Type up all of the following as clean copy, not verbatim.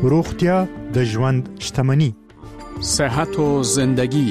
روغتیا د ژوند شتمني. صحت و زندگی.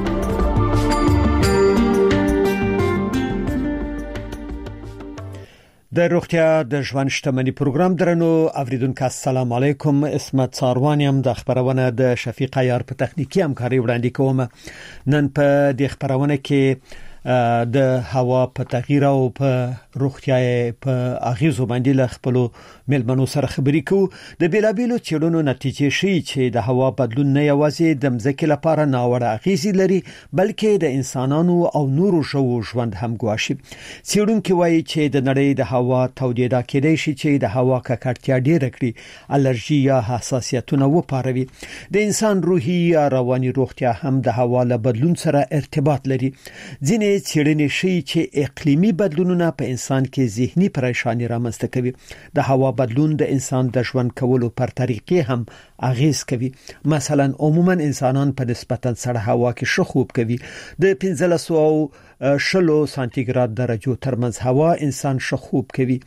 د روغتیا د ژوند شتمني پروګرام درنو اوریدونکو السلام علیکم. اسمت څاروانیم د خبرونه د شفیق عیار په تخنیکی همکاري وړاندې کوم. نن په د خبرونه کې د هوا په تغییر او په روغتیا په اغیزو باندې ل خپل ملمنو سره خبرې کوو. د بیلابیلو چیرونو نتیجې شي چې د هوا بدلون نه یوازې د مځکې لپاره ناوړه اغیزې لري بلکې د انسانانو او نورو ژوند هم ګواښي. چیرونکو وایي چې د نړۍ د هوا تودیدا کېدای شي چې د هوا ککړتیا ډېره کړي، الرجی یا حساسیتونه وپاروي. د انسان روحي یا رواني روغتیا هم د هوا له بدلون سره ارتباط لري. ځینې څېړنې ښيي چې اقلیمي بدلونونه په انسان کې ذهني پریشانی رامنځته کوي. د هوا بدلون د انسان د ژوند کولو پر طریقې هم اغیز کوي. مثلا عموما انسانان په نسبتا سړه هوا کې ښه خوب کوي. د 1520 سانتیګراد درجو ترمنځ هوا انسان ښه خوب کوي،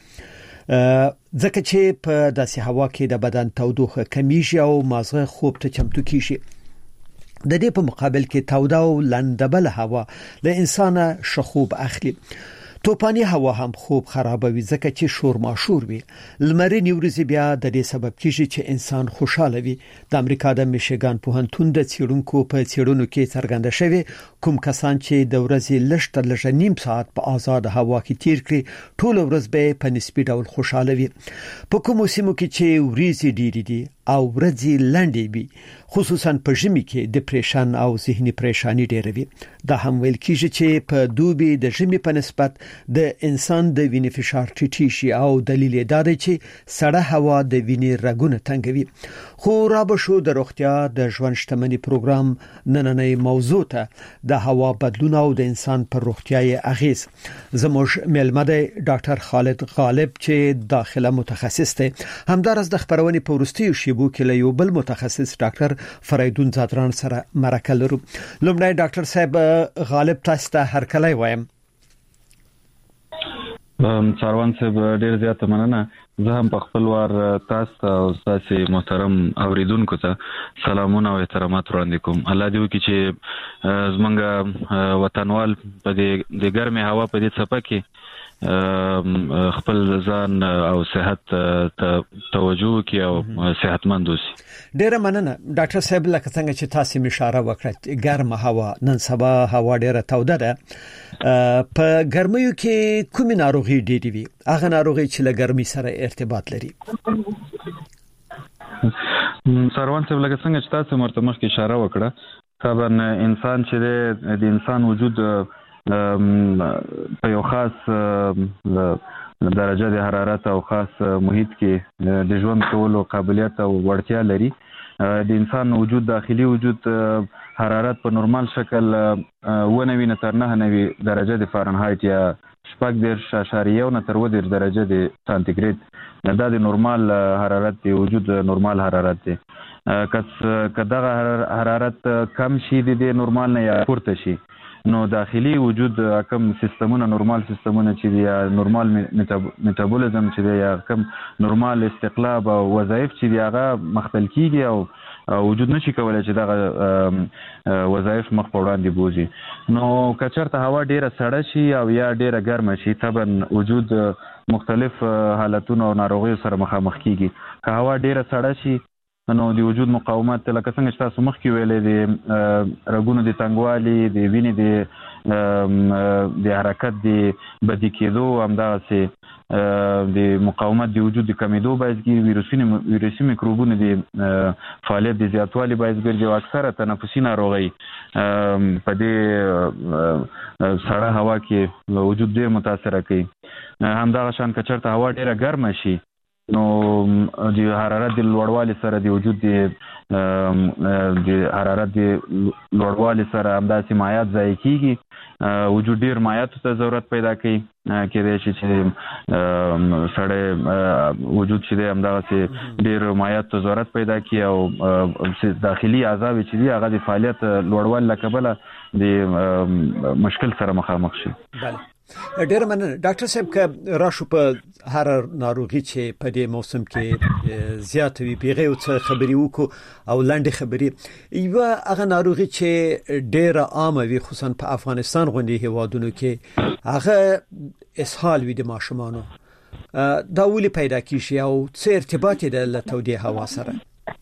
ځکه چې په داسې هوا کې د بدن تودوخه کمیږي او مازغه خوب ته چمتو کیږي. د دې په مقابل کې توده او لندبل هوا له انسانه شخوب اخلي. توپانی هوا هم خوب خرابوي ځکه چې شور ماشور وي. لمرینې ورځې بیا د دې سبب کیږي چې انسان خوشاله وي. د امریکا د میشیګان پوهنتون د څېړونکو په څېړنو کې څرګنده شوی کوم کسان چې د ورځې لږ تر لږه نیم ساعت په آزاد هوا کې تیر کړي ټول ورځ به په نسبي ډول خوشاله وي. په کومو سیمو کې چې ورځې ډېرې دي او ورځې لنډې وي، خصوصا په ژمي کې ډیپریشن او ذهني پریشانی ډېره وي. دا هم ویل کیږي چې په دوبي د ژمي په نسبت د انسان د وینې فشار ټیټ شي او دلیل یې دا دی چې سړه هوا د وینې رګونه تنګوي. خو را به شو د روغتیا د ژوند شتمني پروګرام نننۍ موضوع ته د هوا بدلون او د انسان پر روغتیاي اغیز. زموږ ملمه دی ډاکټر خالد غالب چې داخله متخصص دی. همدارس د خبرونې په وروستیو شیبو کې له یو بل متخصص ډاکټر فریدون زادران سره مرکه لرو. لومړی ډاکټر صاحب غالب تاسو ته هرکلی وایم. څاروان صاحب ډیر زیات مننه. زه هم په خپل وار تاسو او تاسو محترم اوریدونکو ته سلامونه او احترامات وړاندې کوم. الله دې وکړي چې زمونږ وطنوال په دې ګرمه هوا په دې څپه کې خپل ځان او صحت ته توجه کوي او صحتمند اوسي. ډیره مننه ډاکټر صاحب. لکه څنګه چې تاسو اشاره وکړه ګرمه هوا نن سبا هوا ډیره توده ده. په ګرمیو کې کومې ناروغي ډېرې وي؟ هغه ناروغي چې له ګرمۍ سره ارتباط لري. سروان صاحب لکه څنګه چې تاسو مرتمخ کې اشاره وکړه، طبعا انسان چې د انسان وجود په یو خاص درجه د حرارت او خاص محیط کې د ژوند کولو قابلیت او وړتیا لري. د انسان وجود داخلي وجود حرارت په نورمال شکل 9 تر 9 درجه د فارنهایت یا 14.9 تر 10 درجه د سانتیګریډ دا د نورمال حرارت دی، وجود نورمال حرارت دی. که دغه حرارت کم شي د نورمال نه یا پورته شي نو داخلي وجود کم سیستمونه نورمال سیستمونه چې دی یا نورمال میټابولیزم چې دی یا کم نورمال استقلاب او وظایف چې دی هغه مختل کیږي او وجود نشي کولای چې دغه وظایف مخ په وړاندې بوزي. نو کچرته هوا ډیره سړه شي او یا ډیره ګرمه شي طبعا وجود مختلف حالتونو او ناروغیو سره مخامخ کیږي. که هوا ډیره سړه شي نو د وجود مقاومت لکه څنګه چې تاسو مخکې ویلې د رګونو د تنګوالي، د وینې د حرکت د بدی کېدو، همدغسې د مقاومت د وجود د کمیدو باعث ګرځي، ویروسي میکروبونو د فعالیت د زیاتوالي باعث ګرځي او اکثره تنفسي ناروغۍ په دې سړه هوا کې وجود ډېر متاثره کوي. همدغه شان که چېرته هوا ډېره ګرمه شي نو د حرارت د لوړوالي سره د وجود د حرارت د لوړوالي سره همداسې مایعات ضایع کیږي. وجود ډیر مایعاتو ته ضرورت پیدا کوي. کېدای شي چې سړی وجود چې دی همدغسې ډیر مایعاتو ته ضرورت پیدا کړي او داخلي اعضا چې دي هغه د فعالیت لوړوالي له کبله د مشکل سره مخامخ شي. ډېر مننه ډاکټر صاحب که راشو په هر ناروغي چې په دې موسم کې زیات وي پیغه او څه خبري وکړو او لاندې خبري یو هغه ناروغي چې ډېر عامه وي خصوصا په افغانستان غونډې هوادونو کې هغه اسهال وي د ماشومانو دا ولې پیدا کیږي او څه ارتباط دی له تودې هوا سره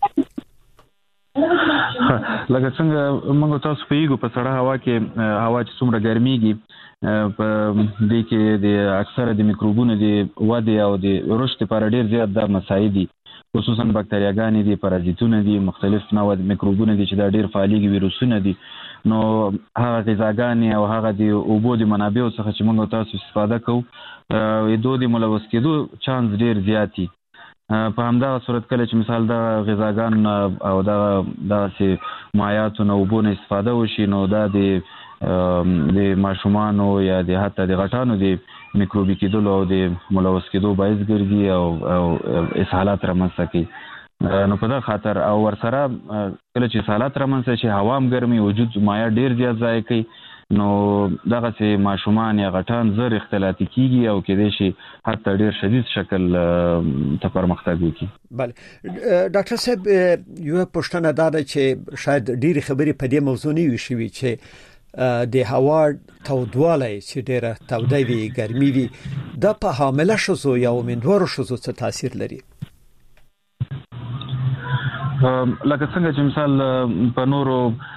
لکه څنګه موږ تاسو پیګو په سړه هوا کې هوا چې څومره ګرميږي په دې کې د اکثره د میکروبونو د وده او د رشد لپاره ډېر زیات د مساعد دي خصوصا بکتریاګانې دي پارازیتونه دي مختلف نوع میکروبونه دي چې دا ډېر فعاليږي ویروسونه دي نو هغه غذاګانې او هغه د اوبو د منابعو څخه چې موږ تاسو استفاده کوو دوی د ملوث کېدو چانس ډېر زیاتی په همدا صورت کله چې مثال د غذاګان او د سي مایعاتو او اوبو نه استفاده وشي نو دا د ماشومانو یا د حتی د غټانو د میکروبي کېدلو او د ملوث کېدو باعث ګرځي او اسهالات رامنځته کوي نو په دا خاطر او ورسره کله چې اسهالات رامنځته شي هوا هم ګرمي وجود مایع ډیر زیات ضایع کوي نو دغه سي ماشومان یا غټان زر اختلاطي کیږي او کېدای شي حتی ډیر شدید شکل ته پرمختګ وکړي. بله ډاکټر صاحب یو پوښتنه دا ده چې شاید ډیر خبرې په دې موضوع نه وي شوي چې د هوا تودوالی چې ډیره توده وي ګرمي وي دا په حامله ښځو یا امیندوارو ښځو څه تاثیر لري؟ لکه څنګه چې مثال په نورو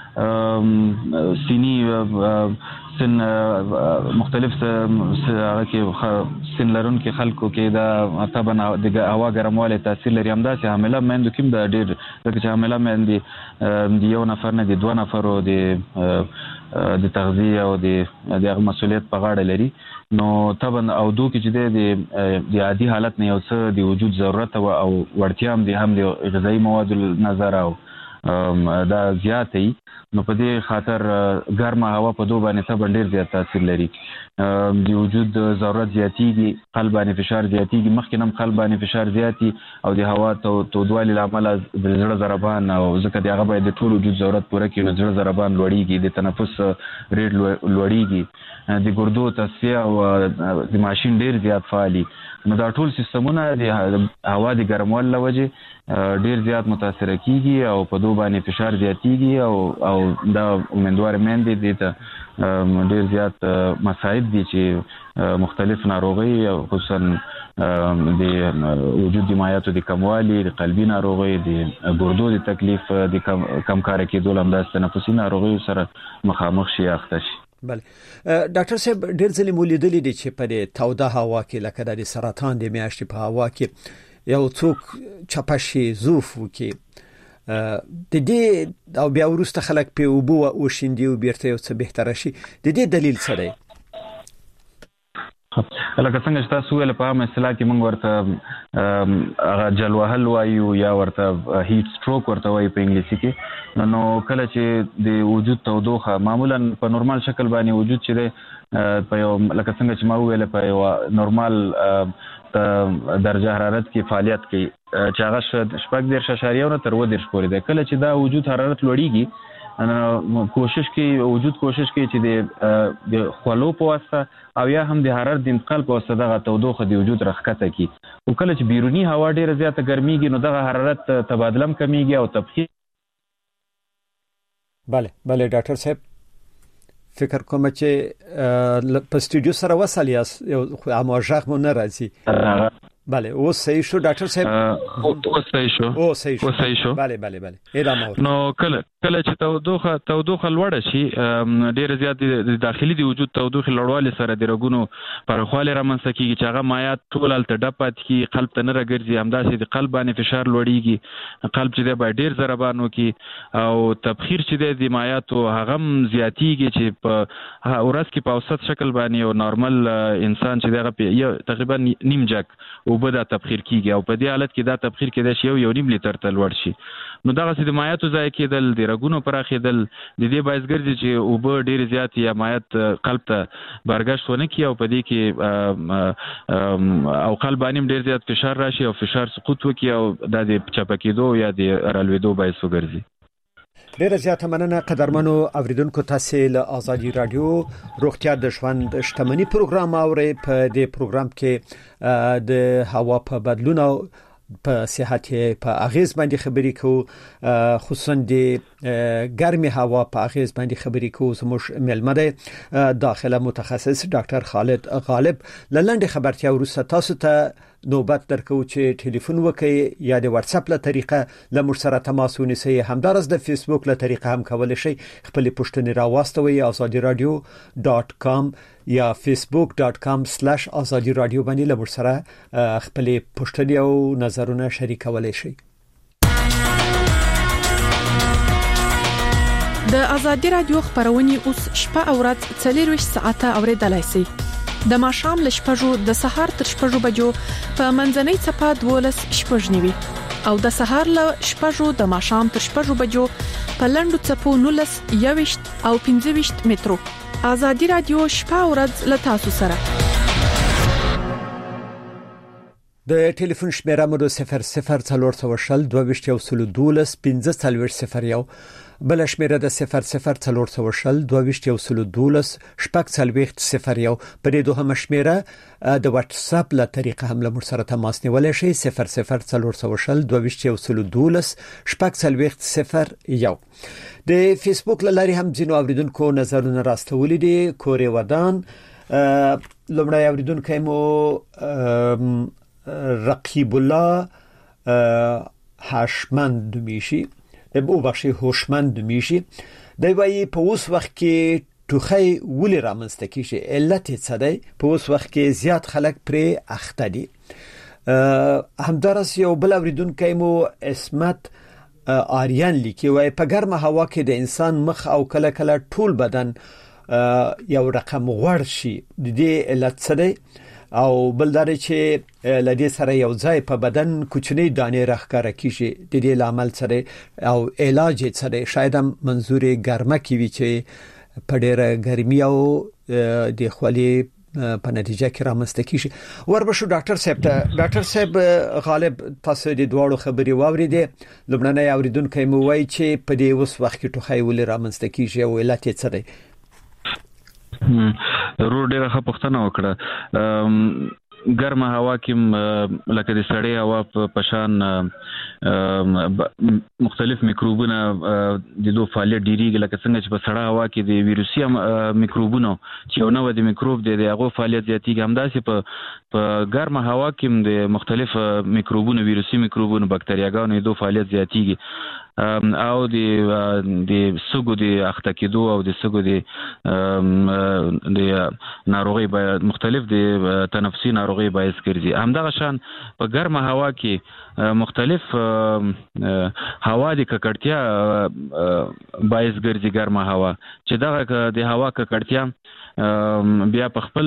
سینی سن مختلف هغه کې سن لرونکو خلکو کې دا طبعا د هوا ګرموالی تاثیر لري همداسې حامله میندو کې دا ډېر ځکه چې حامله میندې د یو نفر نه د دوه نفرو د تغذیه او د مسؤلیت په غاړه لري نو طبعا او دوی چې د عادي حالت نه یو څه د وجود ضرورت او وړتیا هم د غذایی موادو نظر او دا زیاتې نو په دې خاطر ګرمه هوا په دوه باندې طبعا ډېر زیات تاثیر لري د وجود ضرورت زیاتېږي قلب باندې فشار زیاتېږي مخکې هم قلب باندې فشار زیاتي او د هوا تودوالي لامل د زړه ضربان او ځکه د هغه باید د ټول وجود ضرورت پوره کړي نو زړه ضربان لوړېږي د تنفس ریټ لوړېږي د ګردو تصفیه او د ماشین ډېر زیات فعالي نو دا ټول سیستمونه د هوا د ګرموالي له وجې ډېر زیات متاثر کیږي او په دوه باندې فشار زیاتېږي او دا امیندوار میندې دي ته ډېر زیات مساعد دي چې مختلف ناروغي خصوصا د وجود د مایعاتو د کموالي د قلبي ناروغي د ګردو د تکلیف د کم کار کېدو همداسې تنفسي ناروغي سره مخامخ شي اخته شي. بله ډاکټر صاحب ډېر ځلې مو لیدلي دي چې په دې توده هوا کې لکه د سرطان د میاشتې په هوا کې یو څوک چپه شي زوف وکړي د دې او بیا وروسته خلک په اوبو وشیندي او بیرته یو څه بهتره شي د دې دلیل څه دی؟ لکه څنګه چې تاسو ویل په عامه اصطلاح کې موږ ورته هغه جلوهل وایو یا ورته هیټ سټروک ورته وایي په انګلیسي کې نو کله چې د وجود تودوخه معمولا په نورمال شکل باندې وجود چې دی په یو لکه څنګه چې ما ویل په یو نورمال درجه حرارت کې فعالیت کوي چې هغه 14.9 تر 10 پورې دی کله چې دا وجود حرارت لوړیږي کوشش کوي چې د خولو په واسطه او یا هم د حرارت د انتقال په واسطه دغه تودوخه د وجود راښکته کی او کله چې بیرونی هوا ډیره زیاته ګرميږي نو دغه حرارت تبادله کمیږي او تبخیر. بله ډاکټر صاحب فکر کوم چې په سټوډیو سره وصل یاست یو امواجغ مو نه راځي. بله اوس صحیح شو ډاکټر صاحب اوس صحیح شو بله ادامه نو کله چې تودوخه لوړه شي ډیر زیات د داخلي د وجود تودوخه لوړوالی سره د رګونو پرخواله رامنځته کیږي چې هغه مایعات ټول الته ډپات کی قلب ته نه راګرځي همداسې د قلب باندې فشار لوړیږي قلب چې د باید ډیر ضربان وکي او تبخیر چې د مایعاتو هغه زیاتیږي چې په ورځ کې په اوسط شکل باندې او نورمال انسان چې دغه تقریبا نیم جک اوبه دا تبخیر کیږي او په دې حالت کې دا تبخیر کېدای شي یو نیم لیټر ته لوړ شي نو دغه سید مایعاتو ضایع کېدل د رګونو پراخېدل د دې باعث ګرځي چې اوبه ډېر زیات یا مایعات قلب ته برګشت ونه کړي او په دې کې او قلب باندې ډېر زیات فشار راشي او فشار سقوط وکړي او د چپه کېدو یا د رالوېدو باعث وګرځي. ډیره زیاته مننه قدرمنو اوریدونکو تاسو له ازادي رادیو روغتیا د ژوند شتمنی پروګرام اوري. په دې پروګرام کې د هوا په بدلون او په صحت په اغیز باندې خبرې کوو، خصوصا د ګرمي هوا په اغیز باندې خبرې کوو. زموږ ملمه ده داخله متخصص ډاکټر خالد غالب. لاندې خبرتیا ورسته تاسو ته نوبت درکو چې ټلیفون وکړئ یا د واتس اپ له طریقه له موږ سره تماس ونیسئ. همدارس د فیسبوک له طریقه هم کولای شئ خپل پوښتنې راوستوي azadiradio.com یا facebook.com/azadiradio باندې له موږ سره خپل پوښتنې او نظرونه شریکولای شئ. د ازادي رادیو خبرونه اوس شپه او ورځ 24 ساعته اوریدلای شئ. د ماښام ل شپږو د سهار تر شپږو بجو په منځنۍ صفه 12 شپږنیوي او د سهار ل شپږو د ماښام تر شپږو بجو په لندو صفو 19 21 او 15 مترو. ازادي رادیو شپه او ورځ ل تاسو سره. د ټلیفون شمیره مو 00 22 15 بل شمیره د 00 22 15 په دې دوه شمیره د واتس اپ له طریقه هم له سره تماس نیولای شئ 00 22 15 د فیسبوک لاري هم ځینو اوریدونکو نظرونه راستولي دي. کوري ودان لمړی اوریدونکو مو رقیب الله هاشمند میشي او بخشي هوشمند میشي. دی وایي په اوس وخت کې ټوخی ولې رامنځته کیږي، علت څه دی؟ په اوس وخت کې زیات خلک پرې اخته دي. همدارس یو بل اوریدونکی مو اسمت آریان لیکي وایي په ګرمه هوا کې د انسان مخ او کله کله ټول بدن یو رقم غوړ شي. د دې علت څه دی؟ او بلداري چې لدې سره یو ځای په بدن کوچنی دانې راخکاره کیږي. د دې لامل سره او علاج سره شاید هم منظور ګرمه کی وي چې په ډیره ګرمي او د خولي په نتیجه کې رامنځته کیږي. وربشو ډاکټر صاحب غالب تاسو د دوړو خبري واوریدې. لبناني اوریدونکو مو وایي چې په دې اوس وخت کې ټوخی ولې رامنځته کیږي او علت یې څه دی؟ رو ډیره ښه پوښتنه وکړه. ګرمه هوا کې لکه د سړې هوا په شان مختلف میکروبونه د دوه فعالیت ډیریږي، لکه څنګه چې په سړه هوا کې د ویروسي میکروبونو چې یو نوع د میکروب دی هغه فعالیت زیاتیږي. همداسې په ګرمه هوا کې د مختلف میکروبونو ویروسي میکروبونو بکتریاګانو د دوه فعالیت زیاتیږي او د سګو د اخته کېدو او د سګو د ناروغي مختلف د تنفسي ناروغي باعث ګرځي. همدغه شان په ګرمه هوا کې مختلف هوا د ککړتیا باعث ګرځي. ګرمه هوا چې دغه د هوا ککړتیا بیا په خپل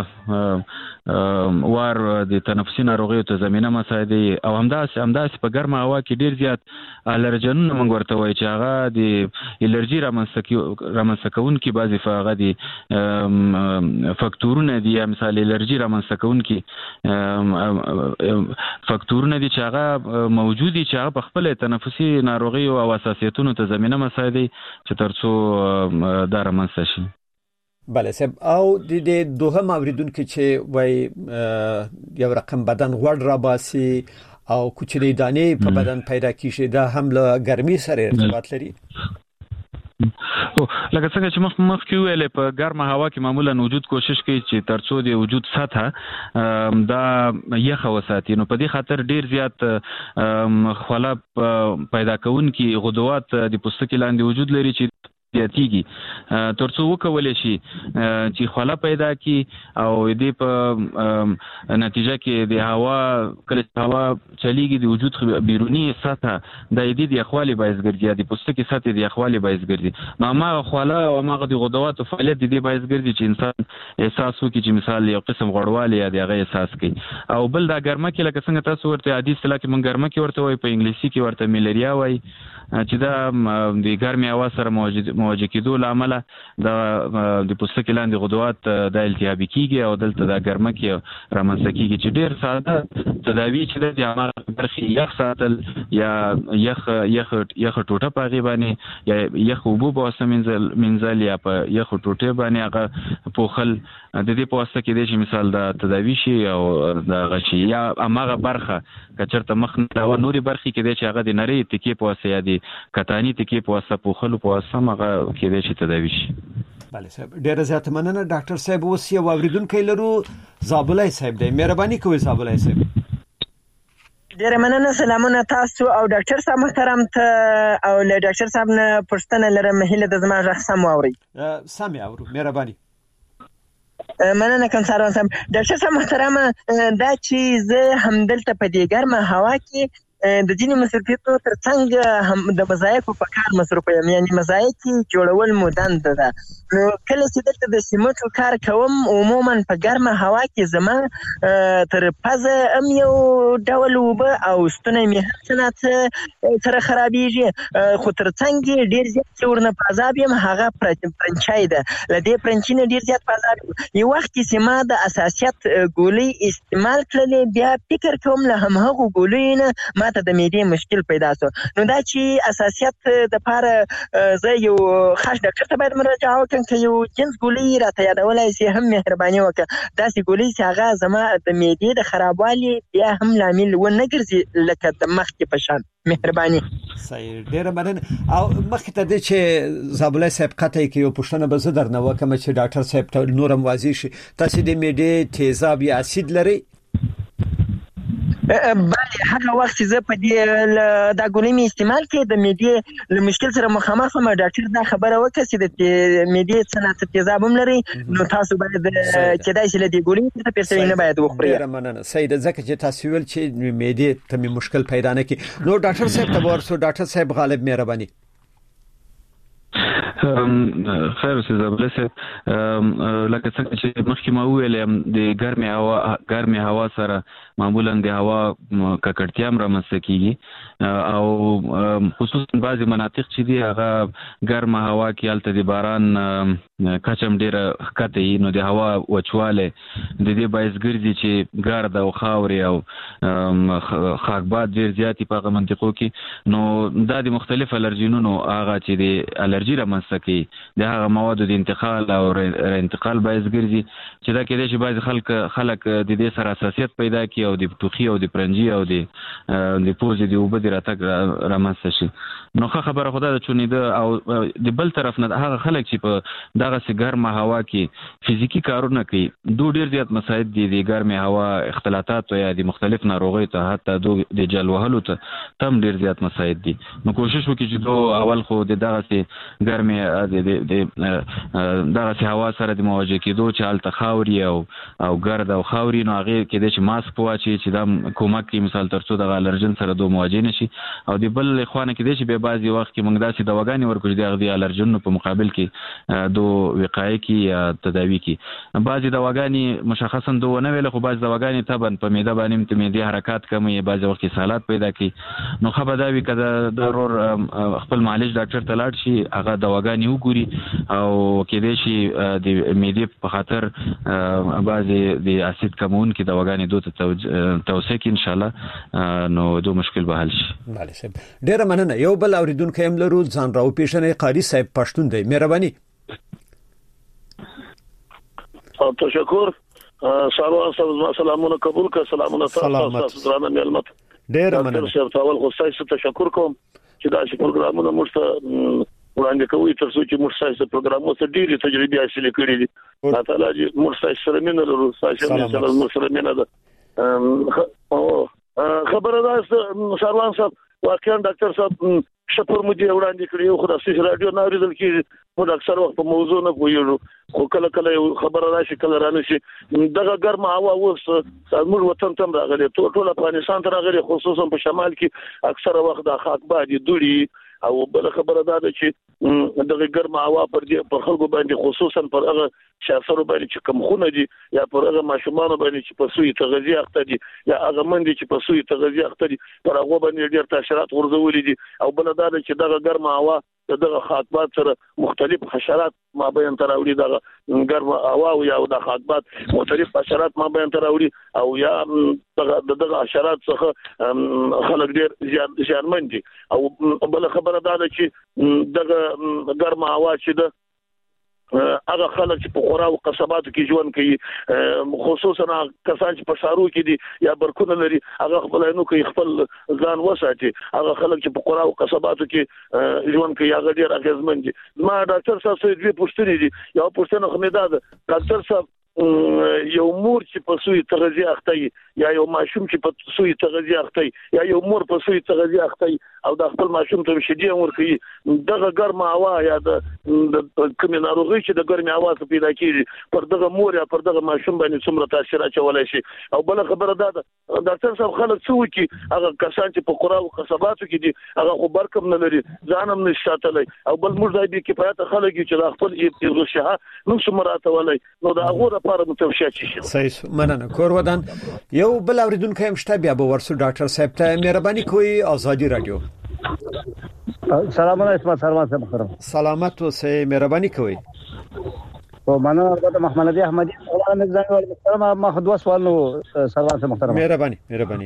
وار د تنفسي ناروغیو ته زمينه مساعدي او همداسې په ګرمه هوا کې ډیر زیات الرجنونه موږ ورته وایي چې هغه د الرجي رامنځته کوونکي بعضې هغه د فاکتورونه دي، یا مثال الرجي رامنځته کوونکي فاکتورونه دي چې هغه موجود دي چې هغه په خپل تنفسي ناروغیو او حساسیتونو ته زمينه مساعدي چې ترڅو دا رامنځته شي. بله صاحب، او د دوهم اوریدونکو چې وای یو رقم بدن غوړ را باسي او کوچنی دانې په بدن پیدا کیږي، دا هم له ګرمي سره ارتباط لري؟ لکه څنګه چې مخکې ویلې په ګرمه هوا کې معمولا وجود کوشش کوي چې ترڅو د وجود سطح دا یخه وساتي. نو په دې خاطر ډیر زیات خوله پیدا کوونکي غدوات د پوستکي لاندې وجود لري چې زیاتیږي ترڅو وکولای شي چې خوله پیدا کی او دې په نتیجه کې د هوا کله هوا چلیږي د وجود بیرونی سطح د دې یخوالي باعث ګرځي، د پوستکي سطح د یخوالي باعث ګرځي. نو ما خوله او ما د غدوات فعالیت د دې باعث ګرځي چې انسان احساس وکړي چې مثال یو قسم غړوالي یا دغه احساس کوي. او بل دا ګرمه کې لکه څنګه تاسو ورته عادي اصطلاح کې مونږ ګرمه کې ورته وایي، په انګلیسي کې ورته ملیریا وایي، چې دا د ګرمي هوا سره مواجه کېدو لامل د پوستکي لاندې غدوات د التهابي کیږي او دلته د ګرمه کې رامنځته کیږي چې ډېر ساده تداوی چې د عمل برخي یخ ساتل یا یخ ټوټه په غیبانې یا یخ وبو په واسطه منزل یا په یخ ټوټه باندې هغه پوخل د دې په واسطه کې د مثال د تداوی شي او د غشي یا امغه برخه کچرته مخ نه نوري برخي کې د چې هغه د نری تکي په واسطه یا د کتانی تکي په واسطه پوخل په واسطه هغه کې د چې تداوی شي. بله صاحب ډیره زیاته مننه ډاکټر صاحب. اوس یو اوریدونکو لرو زابلای صاحب دی. مهرباني کوئ زابلای صاحب. ډیره مننه. سلامونه تاسو او ډاکټر صاحب محترم ته او له ډاکټر صاحب نه پوښتنه لرم هیله د زما غږ سم واوري. سم اورو مهرباني. مننه کوم ساروان صاحب. ډاکټر صاحب محترم دا چې زه همدلته په دې ګرمه هوا کې د ځینې مصرفیتو ترڅنګ هم د مزایکو په کار مصروف یم، یعنی مزایکي جوړول مو دنده ده. نو کله چې دلته د سیمنټو کار کوم عموما په ګرمه هوا کې زما تر پزه هم یو ډول اوبه او ستونی مې هم څه نه سره خرابېږي، خو ترڅنګ ډېر زیات چې ورنه په عذاب یم هغه پرنچای ده. له دې پرنچي نه ډېر زیات په عذاب یم. یو وخت کې چې ما د اساسیت ګولۍ استعمال کړلې بیا فکر کوم له همهغو ګولیو نه ما ته د معدې مشکل پیدا شو. نو دا چې اساسیت دپاره زه یو خاص ډاکټر ته باید مراجعه وکړم که یو جنس ګولۍ راته یادولی شي هم مهرباني وکړه. داسې ګولۍ چې هغه زما د معدې د خرابوالي بیا هم لامل ونه ګرځي لکه د مخکې په شان. مهرباني. صحیح ډیره مننه. او مخکې ته د چې زابلای صاحب قطعی کې یو پوښتنه به زه درنه وکړم چې ډاکټر صاحب ته نورم واضح شي. تاسو د معدې تیزاب یا اسید لرئ؟ بله هغه وخت چې زه په دې دا ګولۍ مې استعمال کړې د معدې له مشکل سره مخامخ وم، ډاکټر دا خبره وکړه چې د معدې څه نه تیزاب هم لري، نو تاسو باید کېدای شي له دې ګولۍ څخه پیسې نه باید وخورئ. ډېره مننه. صحیح ده. ځکه چې تاسو ویل چې معدې ته مې مشکل پیدا نه کړي. نو ډاکټر صاحب ته ورسو. ډاکټر صاحب غالب مهرباني. خیر اوسې زابلای صاحب. لکه څنګه چې مخکې ما وویل د ګرمې هوا سره معمولا د هوا ککړتیا هم رامنځته کیږي او خصوصا بعضې مناطق چې دي هغه ګرمه هوا کې هلته د باران کچه هم ډېره ښکته وي، نو د هوا وچوالی د دې باعث ګرځي چې ګرد او خاورې او خاکباد ډېر زیات وي په هغه منطقو کې. نو دا د مختلف الرجینونو هغه چې د الرجي رامنځته کوي د هغه موادو د انتقال او انتقال باعث ګرځي چې دا کېدای شي بعضې خلک د دې سره حساسیت پیدا کړي او د ټوخي او د پرنجي او د پوزې د اوبه د راتګ رامنځته شي. نو ښه خبره خو دا ده چې او د بل طرف نه هغه خلک چې په دغسې ګرمه هوا کې فزیکي کارونه کوي دو ډېر زیات مساعد دي د ګرمې هوا اختلاطاتو یا د مختلف ناروغیو ته حتی دو د جل وهلو ته هم ډېر زیات مساعد دي. نو کوشش وکړي چې دو اول خو د دغسې ګرمې دغسې هوا سره د مواجه کېدو چې هلته خاوري او ګرد او خاوري، نو هغې کېدای شي ماسک چې دا کومک کوي مثال ترڅو د الرجن سره دو مواجه نشي. او د بل خوانه کې د شي به بعضي وخت کې موږ داسې دواګانې ورکړو چې د الرجن په مقابل کې دو وقایه کې یا تداوی کې بعضي دواګانې مشخصا دو نه ویل، خو بعضي دواګانې طبعا په معده باندې د معدې حرکات کموي، بعضي وخت کې سالات پیدا کوي. نو خو به دا وي که د ضرور خپل معالج ډاکټر ته لاړ شي هغه دواګانې وګوري او کېدای شي د معدې په خاطر بعضي د اسید کمونکي دواګانې دو ته توصیه کې ان شاء الله نو دو مشکل به حل شي. بله صاحب ډیره مننه. یو بل اوریدونکو هم لرو ځان راو پیژنې. قاری صاحب پښتون دی. مهرباني. تشکر. سلام سلامونه قبول کړه. سلامونه تاسو درانه ملمت. ډیره مننه. ډاکټر صاحب تاول خو تاسو تشکر کوم چې دا چې پروګرامونه موږ ته وړاندې کوي ترڅو چې موږ تاسو پروګرامونو ته ډېرې تجربې حاصل کړې دي. الله تعالی دې موږ تاسو سره مینه لرو. تاسو سره مینه ده. خبره ده ساروان صاحب واقعا ډاکټر صاحب شپور مجھے وړاندې کړی خو د سیس رادیو نه اوریدل کېږي. موږ اکثر وخت په موضوع نه پوهیږو خو کله کله خبره راشي کله رانه شي. دغه ګرمه هوا اوس موږ وطن ته راغلي ټول افغانستان ته راغلي، خصوصا په شمال کې اکثر وخت د خاکبادي دوړي او بل خبره ده چې دغه ګرمه هوا پر خلکو باندې خصوصا پر هغه شاسرو باندې چې کم خونه دي یا پر هغه ماشومان باندې چې په سوی تغذیه اخته دي یا هغه مندي چې په سوی تغذیه اخته دي پر هغه باندې ډېر تاثیرات ورزولې دي. او بل دا چې دغه ګرمه هوا دغه خاطبات سره مختلف حشرات ما بین تراوړي دغه ګرم هوا او یا د خاطبات مختلف حشرات ما بین تراوړي او یا دغه حشرات څخه خلک ډیر زیانمن دي او بل خبره ده چې دغه ګرم هوا چې ده هغه خلک چې په خورا او قصباتو کې ژوند کوي خصوصا کسان چې په شارو کې دي یا برکونه لري هغه خپل نو کوي خپل ځان وساتي هغه خلک چې په خورا او قصباتو کې ژوند کوي هغه ډیر اغیزمن دي ما ډاکټر صاحب سره دوه پوښتنې دي یو پوښتنه خو مې ده ډاکټر صاحب یو مور چې په سوی تغذیه اخته یا یو ماشوم چې په سوی تغذیه اخته یا یو مور په سوی تغذیه اخته او د خپل ماشوم ته شیدې ورکوي دغه ګرمه هوا یا د کومې ناروغي چې د ګرمې هوا څخه پیدا کیږي پر دغه مور یا پر دغه ماشوم باندې څومره تاثیر اچولای شي او بل خبره ده ډاکټر صاحب خلک څه وکي هغه کسان چې په قرا او قصباتو کې دي هغه خو برکم نه لري ځانم نشاتلای او بل موږ دای به کفایت خلک چې خپل ارغشه نو څومره ولای نو دا هغه لپاره متوشي شي صحیح مننه کور ودان یو بل اوریدونکو هم شته بیا به ورسو ډاکټر صاحب ته مهرباني کوئ ازادي رادیو سلام علیکم محترم سلامت اوسئ مهرباني کوئ او مننه البته محمد علي احمدي محترم ما خو سوال نو سلام محترم مهرباني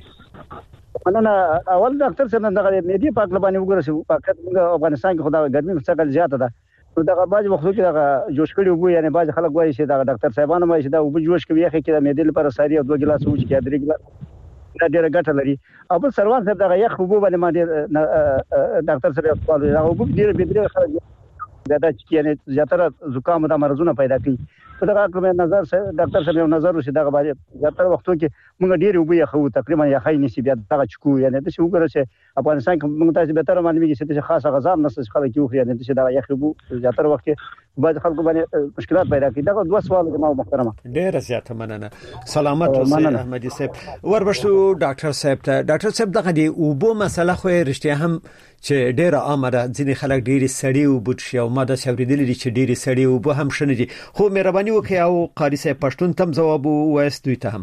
مننه اول ډاکټر صاحب دغه مېدی پاک لبانې وګورئ پاکت افغانستان کې خدای ګرمي څخه زیاته ده نو دغه باج وختو کې دغه جوش کړي وګورئ یعنی باج خلک وایي چې دغه ډاکټر صاحبانو وایي چې دا وب جوش کوي یخه کې د مېدی لپاره ساري او 2 ګلاس وچ کې 3 ګلاس دا ډېر ګټه لري او بل سروان صاحب دغه یخ وب باندې ما ډاکټر صاحب سوال دی هغه وب ډېر بدري خلک زیاده چې یعنی زیاتره زکام د مرزونه پیدا کوي دغه کوم نظر ډاکټر صاحب یو نظر وشي دغه باندې زیاتره وختو کې موږ ډېر وب یخ تقریبا یخای نسی بیا دغه چکو یعنی د شو وګورئ چې افغانستان کې موږ تاسو به تر معلومیږي چې خاصه غذا نسل خلک یو خري چې دغه یخ وب زیاتره وخت کې بعض خلکو باندې مشکلات پیدا کوي دغه دوه سوال د ما محترمه ډېر زیاته مننه سلامت اوسئ احمدي صاحب وربشتو ډاکټر صاحب ته ډاکټر صاحب دغه دی وبو مسله خو رښتیا هم چې ډېر عامه ده ځینې خلک ډېری سړی او بوت شي او ماده سوریدل دي چې ډېری سړی او به هم شنه دي خو مهرباني وکړئ او قاری صاحب پښتون تم جواب وایست دوی ته هم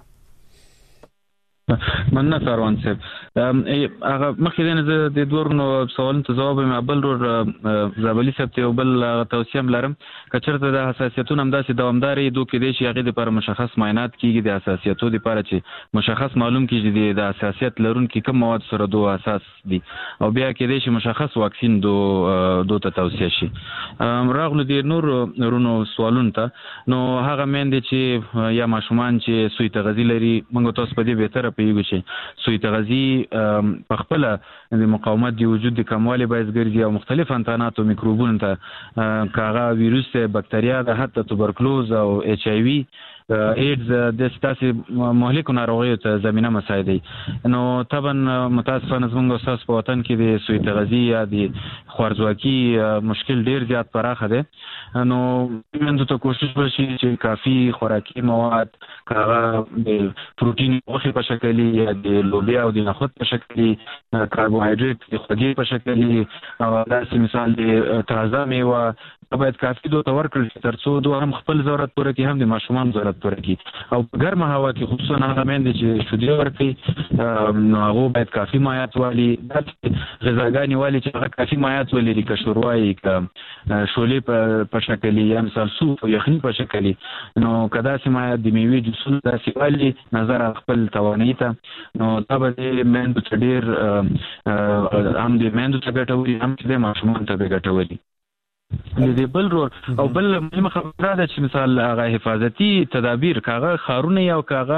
مننه سروان صاحب هغه مخکې د دوه سوالونو ته جواب مې بل زابلی صاحب ته بل توصیه لرم کچرته د حساسیتونو همداسې دوامداري دوه کې دي چې هغه لپاره مشخص معاینات کیږي د حساسیتونو لپاره چې مشخص معلوم کیږي د حساسیت لرونکي کوم مواد سره دوه اساس دي او بیا کې دي چې مشخص واکسین دوه ته توصیه شي راغلو د نورو سوالونو ته نو هغه مند چې یا ماشومان چې سوی تغذیه لري موږ تاسو په دې بهتره پیږو چې سوی تغذیه په خپل د مقاومت دی وجود د کموالی باعث ګرځي او مختلف انتانات او میکروبونو ته کاغه ویروس بکتریا د حتی توبرکلوز او ایچ ای وی ایډز د ستاسو مهلکو ناروغیو ته زمينه مساعدي نو طبعا متاسفانه زموږ استاد په وطن کې د سوی تغذیه یا د خوارزواکي مشکل ډیر زیات پراخه ده نو موږ ته کوشش وکړو چې کافي خوراکي مواد کاغه د پروتین او په شکل یا د لوبیا او د نخود په شکل کاربوهایډریټ د خوږی په شکل او داسې مثال د تازه میوه باید کافي دوه ورکړل شي ترڅو دوه هم خپل ضرورت پوره کړي هم د ماشومان ضرورت پوره کړي او ګرمه هوا کې خصوصا هغه مند چې شودي ورکړي نو هغه باید کافي مایعات والی غذاګانی والی چې هغه کافي مایعات ولري که شوروای که شولې په شکل یا مثال سوپ یخني په شکل نو کدا سي مایعات د میوې جوسونه داسې والی نظر خپل توانایي ته نو دا به مند ډیر هم د مند ته ګټوري هم د ماشومان ته ګټوري د بل رول او بل مهمه خبره ده چې مثال هغه حفاظتي تدابیر کاغه خارونه یا کاغه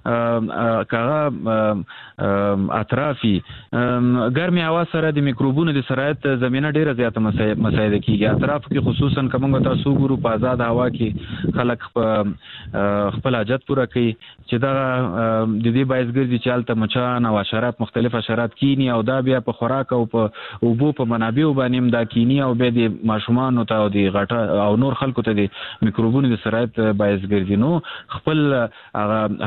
اطرافي ګرمي هوا سره د میکروبونو د سرایت زمينه ډیره زیاته مساعده کیږي اطراف کې خصوصا کومه تاسو ګورو په آزاد هوا کې خلک خپل حاجت پوره کوي چې دا د دې باعث ګرځي چې الته مچان او حشرات مختلف حشرات کینی او دا بیا په خوراک او په اوبو په منابع باندې دا کینی او به د ماشومان ته او د غټه او نور خلکو ته د میکروبونو د سرایت باعث ګرځي نو خپل حاجت باید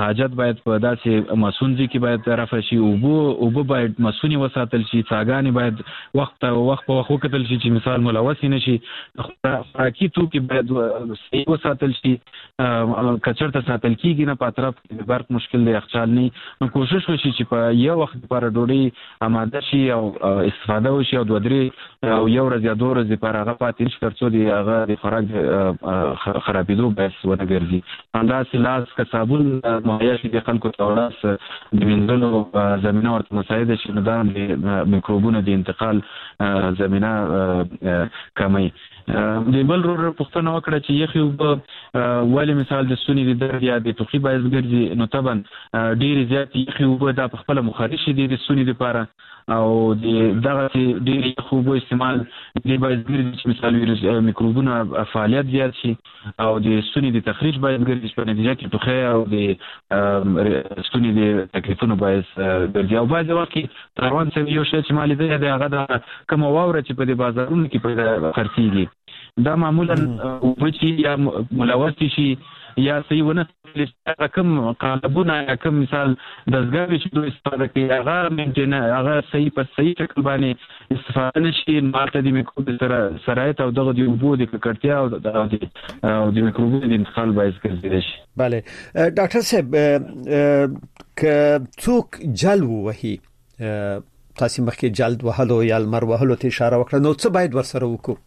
باید په داسې مسونځي کې باید رافع شي، اوبه باید مسونی وساتل شي، څاګانې باید وخت په وخت وکتل شي چې مثال ملوث نه شي، خوراکي توکي باید صحیح وساتل شي، کچرته ساتل کیږي نه په اطراف کې برق مشکل دی یخچال نه، نو کوشش وشي چې په یو وخت لپاره ډوډۍ آماده شي او استفاده وشي او 2-3 او یو ورځ یا 2 ورځې لپاره هغه پاتې نشي ترڅو د هغه د خوراک خرابېدو باعث ونه ګرځي. همداسې لاس که صابون مهیا شي د خلکو ته لاس د مینځلو زمینه ورته مساعده شي، نو دا د میکروبونو د انتقال زمینه کموي. د بل ورور پوښتنه وکړه چې یخي اوبه ولې مثال د ستوني د درد یا د ټوخي باعث ګرځي، نو طبعا ډېرې زیاتې یخي اوبه دا په خپله مخرج دي د ستوني لپاره او دغه ډېرې یخ اوبو استعمال دې باعث ګرځي چې مثال میکروبونه فعالیت زیات شي او د ستوني د تخریج باعث ګرځي، په نتیجه کې ټوخی او د ستوني د تکلیفونو باعث ګرځي. او بعضې وخت کې تاروان صاحب یو شی چې ما لیدلی دی هغه د کومه واوره چې په دې بازارونو کې پیدا خرڅېږي، دا معمولا اوبه چې یا ملوث شي یا صحیح ونه هغه کوم قالبونه یا کوم مثال دستګاوې چې دوی استفاده کوي هغه صحیح په صحیح شکل باندې استفاده نه شي، مالته د میکروب سرایت او دغه د اوبو د ککړتیا او د میکروبونو د انتقال باعث ګرځېدای شي. بله ډاکټر صاحب که څوک جل ووهي، تاسو مخکې جلد وهلو یا لمر وهلو ته اشاره وکړه، نو څه باید ورسره وکړو؟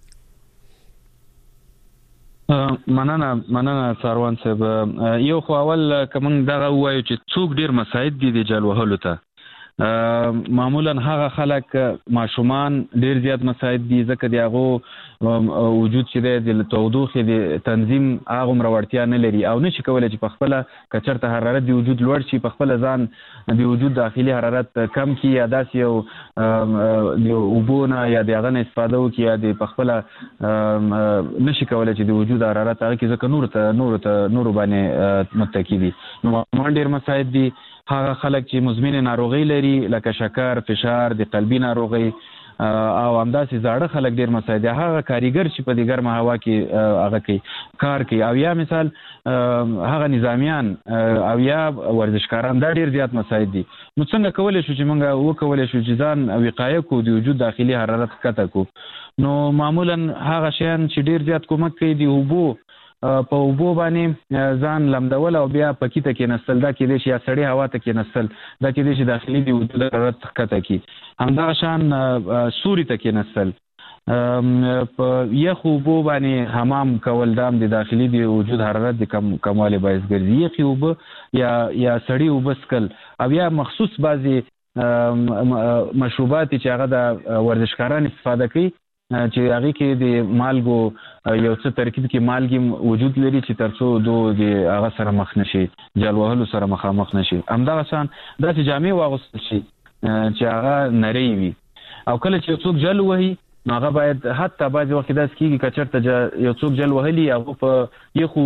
مننه ساروان صاحب. یو خو اول که موږ دغه ووایو چې څوک ډېر مساعد دي د جل وهلو ته، معمولا هغه خلک ماشومان ډېر زیات مساعد دي ځکه د هغو وجود چې دی د تودوخې د تنظیم هغومره وړتیا نه لري او نشي کولی چې په خپله که چېرته حرارت د وجود لوړ شي په خپله ځان د وجود داخلي حرارت کم کړي یا داسې یو د اوبو نه یا د هغه نه استفاده وکړي یا د په خپله نشي کولی چې د وجود حرارت هغه کې ځکه نورو باندې متکي دي. نو ماشومان ډېر مساعد دي. هغه خلک چې مزمن ناروغي لري لکه شکر، فشار، د قلبي ناروغي او همداسې زاړه خلک ډېر مساعد دي. هغه کاریګر چې په دې ګرمه هوا کې هغه کوي کار کوي او یا مثال هغه نظامیان او یا ورزشکاران دا ډېر زیات مساعد دي. نو څنګه کولی شو چې موږ وکولی شو چې ځان وقایه کړو د وجود داخلي حرارت ښکته کړو؟ نو معمولا هغه شیان چې ډېر زیات کومک کوي د اوبو په اوبو باندې ځان لمدول او بیا په کیته کېنستل، دا کېدای شي یا سړې هوا ته کېنستل، دا کېدای شي داخلي د وجود حرارت ښکته کړي. همدغه شان سوري ته کېنستل، په یخ اوبو باندې حمام کول دا هم د داخلي د وجود حرارت د کموالي باعث ګرځي. یخې اوبه یا سړې اوبه څښل او یا مخصوص بعضې مشروبات چې هغه د ورزشکاران استفاده کوي چې هغه کې د مالګو یو څه ترکیب کې مالګي وجود لري چې ترڅو د هغه سره مخ نشي، جل وهلو سره مخامخ نشي. همدغه شان داسې جامې واغوستل شي چې هغه نری وي او کله چې څوک جل وهي نو هغه باید حتی بعضې وخت داسې کېږي که چېرته یو څوک جل وهلي هغه په یخو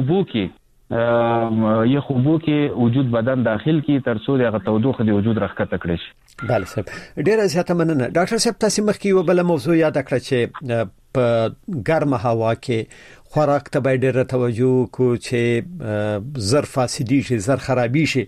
اوبو کې وجود بدن داخل کی ترڅو دغه تودوخه د وجود راښکته کړي شي. بله صاحب ډیره زیاته مننه. ډاکټر صاحب تاسو مخکې یو بل موضوع یاد کړئ چې په ګرمه هوا کې خوراک ته باید ډیره توجه کو چې زر فاسدي شي، زر خرابي شي،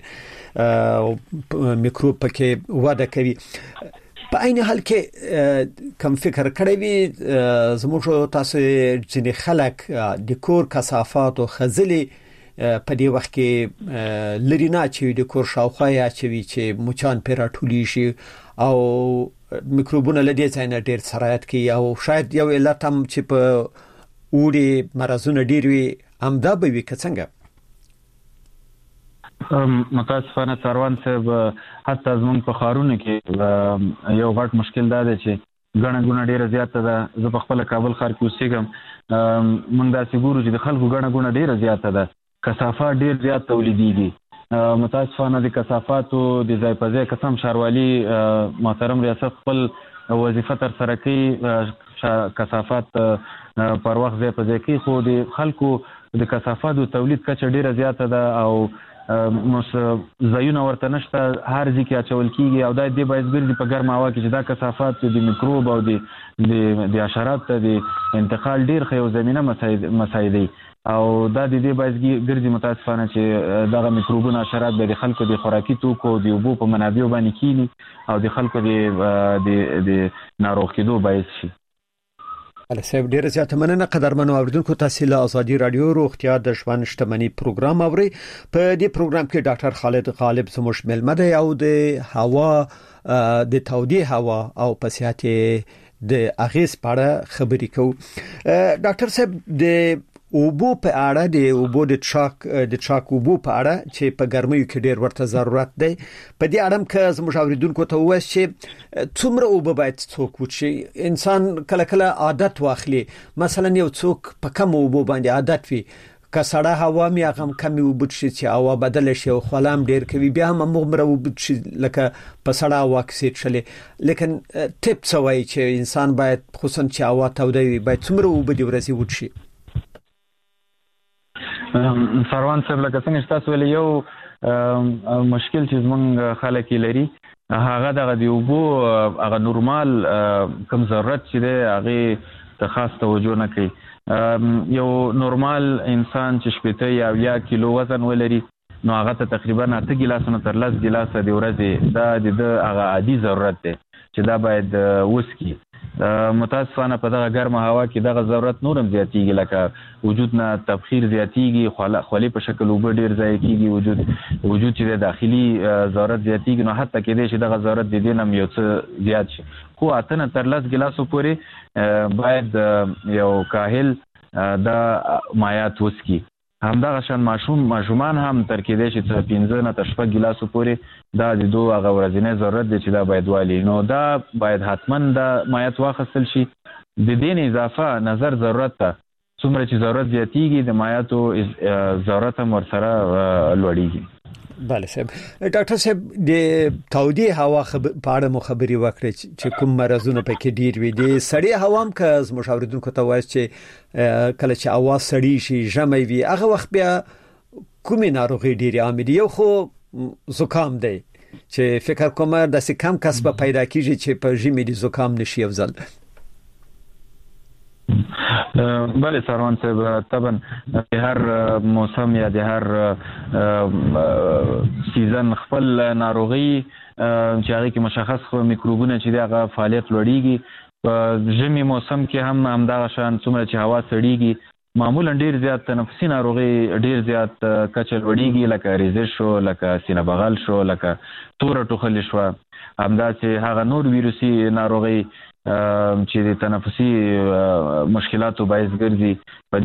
میکروب پکې وده کوي. په عین حال کې کم فکر کړی وي زموږ تاسو ځینې خلک د کور کثافات او خزلي په دې وخت کې لري نه چې د کور شاوخوا یا چې مچان پیرا ټولی شي او میکروبونه لدې ځای نه ډېر سرایت کوي او شاید یو علت هم چې په اوړي مرزونه ډېر وي همدا به وي که څنګه؟ متاسفانه ساروان صاحب حتی زمونږ په ښارونو کې یو غټ مشکل دا دی چې ګڼه ګوڼه ډېره زیاته ده. زه په خپله کابل ښار کې اوسېږم، موږ داسې ګورو چې د خلکو ګڼه ګوڼه ډېره زیاته ده، کثافات ډېر زیات تولیدېږي. متاسفانه د کثافاتو د ځای په ځای قسم ښاروالي محترم ریاست خپل وظیفه تر سره کوي، کثافات پر وخت ځای په ځای کوي، خو د خلکو د کثافاتو تولید کچه ډېره زیاته ده او ځایونه ورته نشته، هر ځای کې اچول کیږي او دا دې باید ګرځي په ګرمه هوا کې چې دا کثافات د میکروب او د حشرات ته د انتقال ډیر ښه یو زمینه مساعدوي او دا د دې باید ګرځي متاسفانه چې دغه میکروبونه حشرات به د خلکو د خوراکي توکو د اوبو په منابعو باندې کینی او د خلکو د ناروغ کېدو باعث شي. بله صاحب ډیره زیاته مننه. قدرمنو اوریدونکو تاسو له ازادي رادیو روغتیا د ژوند شتمنۍ پروګرام اوري. په دې پروګرام کې ډاکټر خالد غالب زموږ ملمه دی او د هوا د تودې هوا او په صحت د اغیز په اړه خبرې کوو. ډاکټر صاحب د اوبو په اړه د اوبو د چاک اوبو په اړه چې په ګرمیو کې ډیر ورته ضرورت دی، په دې اړه که زموږ اوریدونکو ته ووایي چې څومره اوبه باید څوک وڅښي؟ انسان کله کله عادت واخلي، مثلا یو څوک په کم اوبو باندې عادت وي، که سړه هوا می هغه کم اوبه څښي چې هوا بدل شي او خلام ډیر کوي بیا هم مغمره اوبه څښي لکه په سړه هوا کې څښلې. لیکن ټیپ سوي چې انسان باید خصوصا چې هوا توده وي باید څومره اوبه دی ورځي وڅښي؟ سروان صاحب لکه څنګه چې تاسو ویل یو مشکل چې زمونږ خلک لري هغه دغه د اوبو هغه نورمال کم ضرورت چې دی هغه ته خاص توجه نه کوي. یو نورمال انسان چې 80 یا 10 کیلو وزن ولري نو هغه ته تقریبا 8 ګلاسونه تر 10 ګلاسه د ورځې دا د هغه عادي ضرورت دی چې دا باید وسکي. متاسفانه په دغه ګرمه هوا کې دغه ضرورت نورم زیاتیږي، لکه وجود نه تبخیر زیاتیږي، خولې په شکل اوبه ډیر ضایع کیږي، وجود چې د داخلي ضرورت زیاتیږي، نو حتی کېدای شي دغه ضرورت د دې نه یو څه زیات شي. خو اته نه تر 10 ګلاسو پورې باید یو کاهل دا مایات وسکي. همدغه شان ماشومان هم تر کېدای شي 15 نه تر 16 ګلاسو پورې دا د دوه هغه ورځنی ضرورت دی چې دا باید والی، نو دا باید حتما د مایات واخیستل شي. د دې اضافه نظر ضرورت ته څومره چې ضرورت زیاتیږي د مایاتو ضرورت هم ورسره لوړیږي. بله صاحب. ډاکټر صاحب د تودې هوا په اړه مو خبرې وکړې چې کوم مرزونه پکې ډیر وي. د سړې هوا هم که زموږ اوریدونکو ته وایي چې کله چې هوا سړې شي ژمی وي هغه وخت بیا کومې ناروغي ډیر عام دي؟ یو خو زکام دی چې فکر کوم د کم کس به پیدا کیږي چې په ژمي د زکام نشي افضل. بله سروان صاحب، طبعا د هر موسم یا د هر سیزن خپل ناروغي چې هغه کې مشخص میکروبونه چې دغه فعالیت لوړیږي. په ژمي موسم کې هم همدغه شان څومره چې هوا سړیږي معمولا ډیر زیات تنفسي ناروغي ډیر زیات کچه لوړیږي، لکه ریزش شو، لکه سینه بغل شو، لکه توره ټوخل شو. همداسې هغه نور ویروسي ناروغي چې د تنفسي مشکلاتو باعث ګرځي په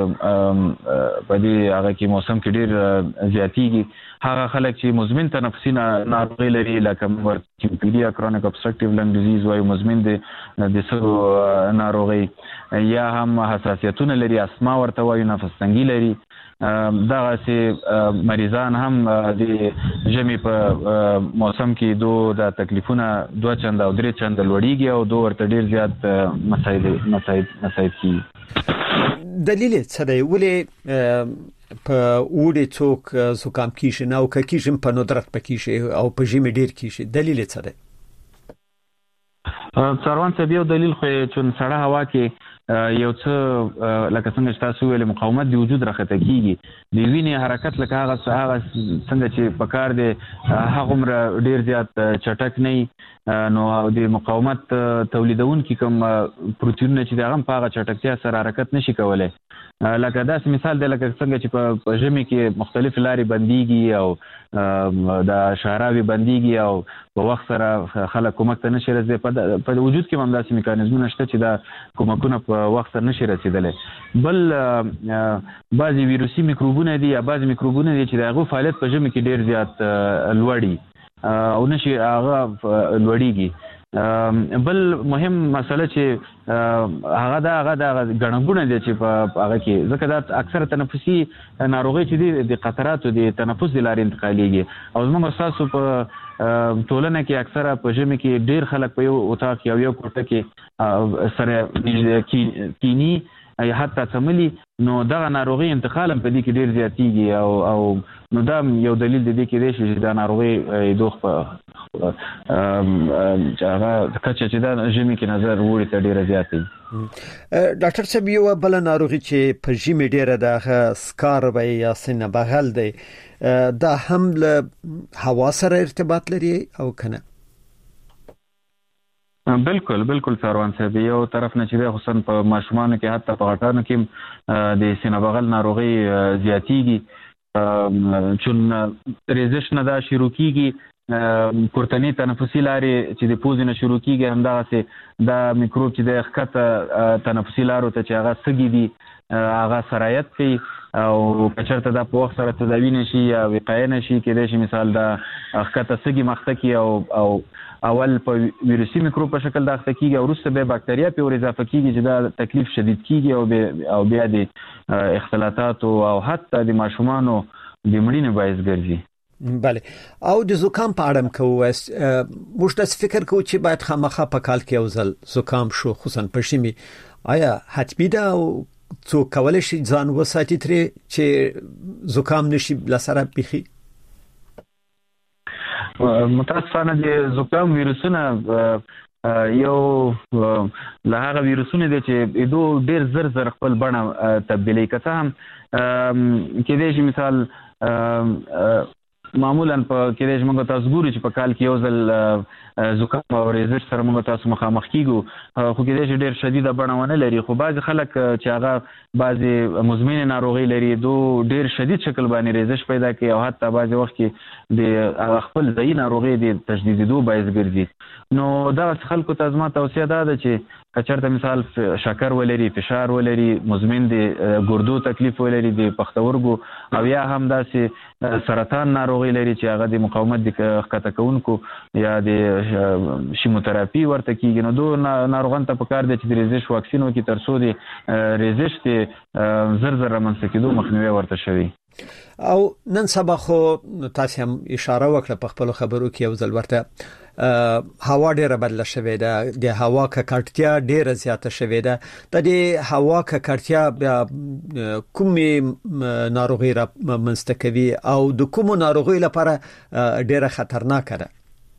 دې هغه کې موسم کې ډیر زیاتیږي. هغه خلک چې مزمن تنفسي ناروغي لري لکه کیمپیډیا کرونیک ابسترکټیو لنګ ډیزیز وایي مزمن د سږو ناروغي، یا هم حساسیتونه لري، اسما ورته وایي، نفس تنګي لري، دغه سي مریضان هم د ژمي په موسم کې دوه د تکلیفونه 2 چنده او 3 چنده لوړیږي او دوه ورته ډیر زیات مساعد کیږي. دلیل څه دی؟ ولې په اوړي څوک زکام کیږي نه او کیږي په ندرت پکې او په ژمي ډیر کیږي؟ دلیل څه دی؟ سروان صاحب یو دلیل خو چې سړه هوا کې یو څه لکه څنګه چې تاسو ویل مقاومت د وجود راخته کیږي، د وینې حرکت لکه هغه څنګه چې پکار دی هغه ډیر زیات چټک نه، نو د مقاومت تولیدونکو کوم پروتینونه چې دغه په هغه چټکتیا سره حرکت نشي کولای. لکه داسې مثال دی لکه څنګه چې په ژمي کې مختلف لارې بنديږي او د شهراوي بنديږي او په وخت سره خلک کومک ته نشي رسیدلی. په وجود کې هم داسې میکانیزمونه شته چې دا کومکونه په وخت سره نشي رسیدلی. بل بعضی ویروسي میکروبونه دي یا بعضی میکروبونه دي چې دغه فعالیت په ژمي کې ډیر زیات لوړي او نشي هغه لوړیږي. بل مهم مسله چې هغه د غړنګونه دي چې په هغه کې ځکه دا اکثره تنفسي ناروغي چې د قطراتو د تنفس د لارې انتقالېږي او زموږ اساسو په ټولنه کې اکثره په ژمي کې ډیر خلک په یو اتاق یا یو کوټه کې سره کینی یا حتی څملي نو دغه ناروغي انتقال په دې کې ډیر زیاتېږي او نو دا یو دلیل دی کې دی چې دا ناروغي دوه هغه کچه چې دا ژمي کې نظر وړي ته ډیره زیاتې. ډاکټر صاحب یو بل ناروغي چې په ژمي ډیره د سکار وي یا سینه بغل دی دا هم له هوا سره ارتباط لري او کنه؟ بالکل ساروان صاحب یو طرف نه چې خصوصا په ماشومانو کې حتی په غټانو کې د سینه بغل ناروغي زیاتېږي چون ریزش نه دا شروع کیږي پورتنی تنفسي لارې چې د پوزې نه شروع کیږي همدغسې دا میکروب چې د ښکته تنفسي لارو ته چې هغه سږي دي هغه سرایت کوي او کچرته دا په وخت سره تداوی نشي یا وقایه نشي کېدای شي مثال دا ښکته سږي مخته کړي او اول په ویروسي میکروب په شکل د اخته کیږي او وروسته به باکتریا په ور اضافه کیږي چې دا تکلیف شدید کیږي او بیا د اختلاطات او حتی د ماشومانو د مړینې باعث ګرځي. بله او د زکام په اړه کوو موږ د فکر کوو چې باید خامخا په کال کې یو ځل زکام شو خصوصا په شمي آیا حتمی ده او څوک کولای شي ځان وساتي ترې چې زکام نشي لسره بيخي؟ متاسفانه د زکام ویروسونه یو له هغه ویروسونه دي چې دوی ډیر زر خپل بڼه تبدیلي کوي هم کېدای شي مثال معمولا په کېدای شي موږ تاسو ګورو چې په کال کې یو ځل زکام او ریزش سره موږ تاسو مخامخ کیږو خو کېدای شي ډیر شدیده بڼه ونه لري خو بعض خلک چې هغه بعضی مزمن ناروغي لري دوی ډیر شدید شکل باندې ریزش پیدا کوي او حتی بعض وخت کې د خپل ځای ناروغي د تشدیدېدو باعث ګرځي. نو دا خلکو ته زما توصیه ده چې کچرته مثال شکر ولري فشار ولري مزمن د ګردو تکلیف ولري د پښتورګو او یا هم داسې سرطان ناروغي لري چې هغه د مقاومت د ښکته کوونکو یا د شیموتراپي ورته کیږي نو دوه ناروغان ته پکار دي چې د ریزش واکسین وکړي تر څو د ریزش ته زر رامنځته کېدو مخنیوي ورته شوی. او نن سبا خو تاسو هم اشاره وکړه په خپل خبرو کې یو ځل ورته هوا ډیره بدله شوې ده د هوا ککړتیا ډیره زیاته شوې ده د هوا ککړتیا کومې ناروغي را منځته کوي او د کومو ناروغي لپاره ډیره خطرناک ده؟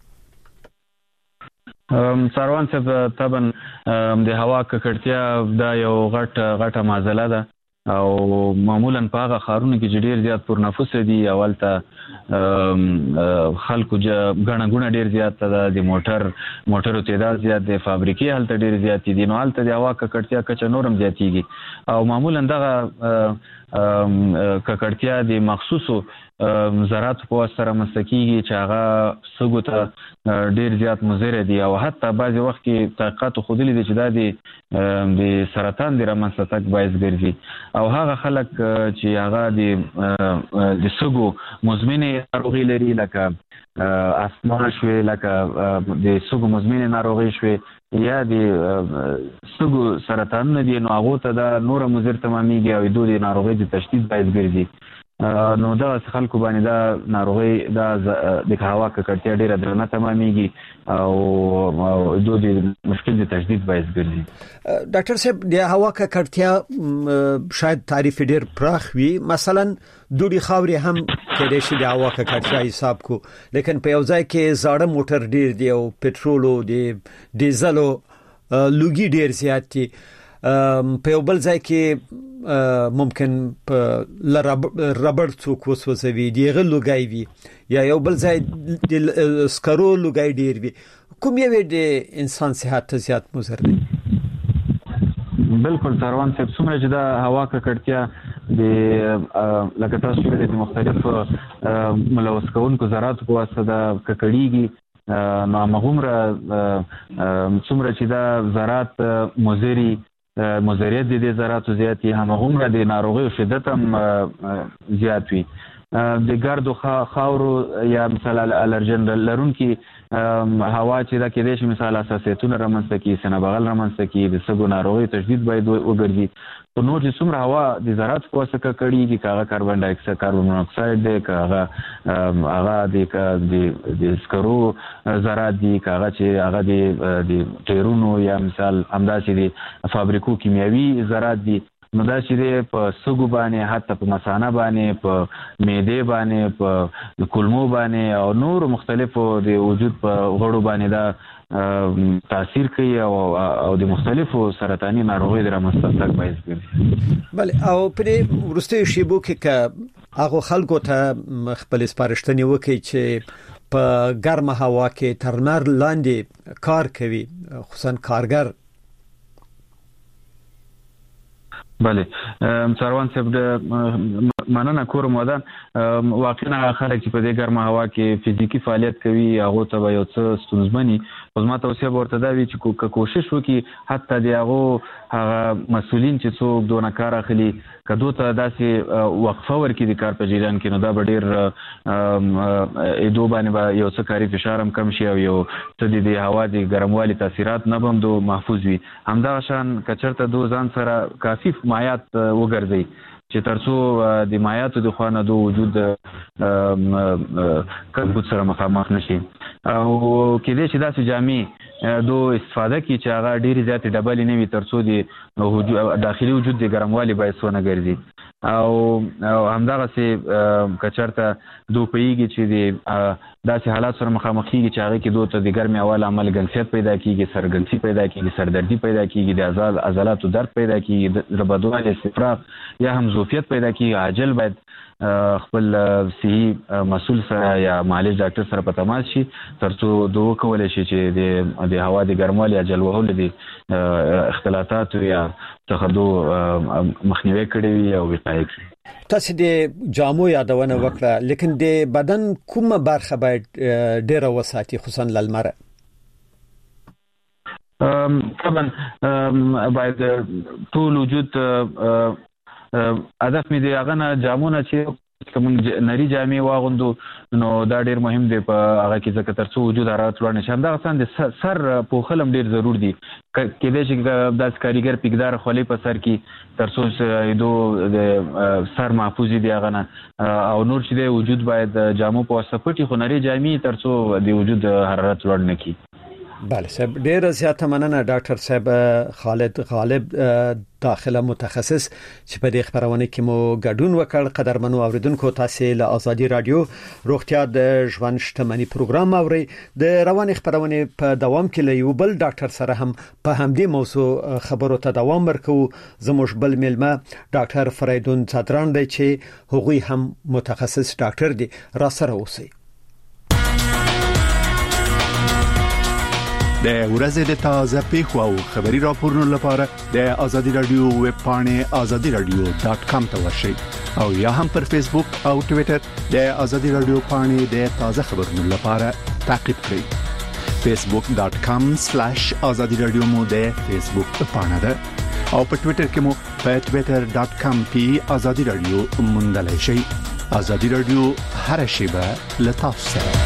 ساروان صاحب طبعا د هوا ککړتیا دا یو غټه معضله ده او معمولا په هغه ښارونو کې چې ډیر زیات پرنفوس دي اولته خلکو غڼه ډیر زیات ده د موټرو تعداد زیات دی فابریکې هلته ډیر زیات دي نو هلته د هوا ککړتیا کچه نورم زیاتېږي او معمولا دغه ککړتیا د مخصوصو ذرات په واسطه مستکیږي چې هغه سګو ته ډیر زیات مضر دي او حتی بعضی وخت کې تحقیقات خودلی دي چې دا د سرطان د رامنځته تګ باعث ګرځي او هغه خلک چې هغه د سګو مزمنه ناروغي لري لکه اسما شوي لکه د سګو مزمنه ناروغي شوي یا د سګو سرطان نه دي نو هغه ته دا نور مضر تمامېږي او دوی د ناروغي د تشدید باعث ګرځي نو دا خلکو باندې دا ناروغي دا د هوا ککړتیا ډیره درنه تمامېږي او دوی د مشکل د تشدید باعث ګرځي. ډاکټر صاحب د هوا ککړتیا شاید تعریف ډیر پراخ وي مثلا دوی خاوري هم کېدای شي د هوا ککړتیا حساب کو لیکن په یو ځای کې زاړه موټر ډیر دی او پټرول او ډیزل او لوګي ډیر زیات دي په یو بل ځای کې ممکن په ربړ څوک وسوځوي دیغه لوګي وي یا یو بل ځای د سکرو لوګي ډیر وي کوم یو د انسان صحت ته زیات مضر دی؟ بالکل سروان صاحب څومره چې دا هوا ککړتیا د لکه تاسو ویلي د مختلفو ملوث کوونکو ذراتو په واسطه د ککړیږي نو هغومره څومره چې دا ذرات مضریت د ذراتو زیات هم هغومره د ناروغیو شدت هم زیات وي. د ګردو خاورو یا مثلا الرجن لرونکي هوا چې دا کېدای شي مثلا حساسیتونه رامنځته کړي سینه بغل رامنځته کړي د سږو ناروغي تشدید باید وګرځي په نور چې څومره هوا د ذرات په واسطه ککړیږي کاغه کاربن ډای اکساید کاربن مونوکساید دی کاغه د سکرو ذرات دي کاغه چې هغه د ټیرونو یا مثال همداسې د فابریکو کیمیاوي ذرات دي نو دا چې په سګو باندې حتی په مثانه باندې په معدې باندې په کولمو باندې او نور مختلفو د وجود په غړو باندې دا تاثیر کوي او د مختلفو سرطاني ناروغیو د رامنځته تګ باعث ګرځي. بله او په وروستیو شیبو کې هغه خلکو ته خپل سپارښتنې وکړي چې په ګرمه هوا کې تر لمر لاندې کار کوي خصوصا کارګر. بله څاروان صاحب د مننه کوم ودان واقعا خلک چې په دې ګرمه هوا کې فزیکی فعالیت کوي هغه ته یو څه ستونزمني خو ما توصیه ورته دا وی چې کوشش وکړي حتی د هغه مسؤلین چې څوک دونه کار اخلي کدو ته داسې وقفه ورکړي د کار په جریان کې نو دا به ډېر ادو باندې یو څه کاري فشار هم کم شي او یو څه د هوا د ګرموالي تاثیرات نه به هم دو محفوظ وي. همدغه شان کچرته دو ځان سره کافي مایعات وګرځي چې ترڅو د مایعاتو د خوانه دو وجود کمبود سره مخامخ نشي او کله چې داسې جامې دو استفاده کی چې هغه ډېری زیاتې ډبلې نه وي ترڅو د داخلي وجود د ګرموالي باعث ونه ګرځي او همدغه سي کچرته دو پیږي چې د داسې حالات سره مخامخ کیږي چې هغه کې دوه ته د ګرمۍ اول عمل ګنسیت پیدا کیږي سرګنسی پیدا کیږي سردردی پیدا کیږي د عضلاتو درد پیدا کیږي ربدوالي استفراغ یا هم زوفیت پیدا کیږي. عاجل باید خپل صحي مسؤل سره یا معالج ډاکټر سره په تماس شي ترڅو دوه کولای شي چې د هوا د ګرموالي یا جلوهولو د اختلاطاتو یا تخدو مخنیوي کړي وي او وقایه کړي. تاسو د جامو یادونه وکړه لیکن د بدن کومه برخه باید ډیره وساتي خصوصا للمره؟ طبعا باید ټول وجود هدف مې دی هغه نه جامونه چې کوم نری جامې واغوندو نو دا ډیر مهم دی په هغه کې ځکه ترڅو وجود حرارت لوړ نشي. همدغه څنګه د سر پوښل هم ډیر ضرور دي کېدای شي داسې کاریګر پیګدار خولۍ په سر کې ترڅو دو د سر محفوظ دي هغه نه او نور چې دی وجود باید جامو په واسطه پټي خو نری جامې ترڅو د وجود حرارت لوړ نه کړي. بله صاحب ډیره زیاته مننه ډاکټر صاحب خالد غالب داخله متخصص چې په دې خبرونه کې مو ګډون وکړ. قدرمنو اوریدونکو تاسو له ازادي رادیو روغتیا د ژوند شتمنۍ پروګرام اوري د روان خبرونه په دوام کې له یو بل ډاکټر سره هم په همدې موضوع خبرو ته دوام ورکو. زموږ بل ملما ډاکټر فریدون صدران دی چې هغوی هم متخصص ډاکټر دی را سره اوسئ. د ورځې د تازه پیښو او خبري راپورونو لپاره د ازادي رادیو ویب پاڼه azadiradio.com ته ورشئ او یا هم پر فیسبوک او ټوئیټر د ازادي رادیو پاڼه د تازه خبرونو لپاره تعقیب کړئ. facebook.com/azadiradio مو د فیسبوک پاڼه ده او په ټوئیټر کې مو په twitter.com/azadiradio موندلای شئ. ازادي رادیو هر شیبه له تاسو سره.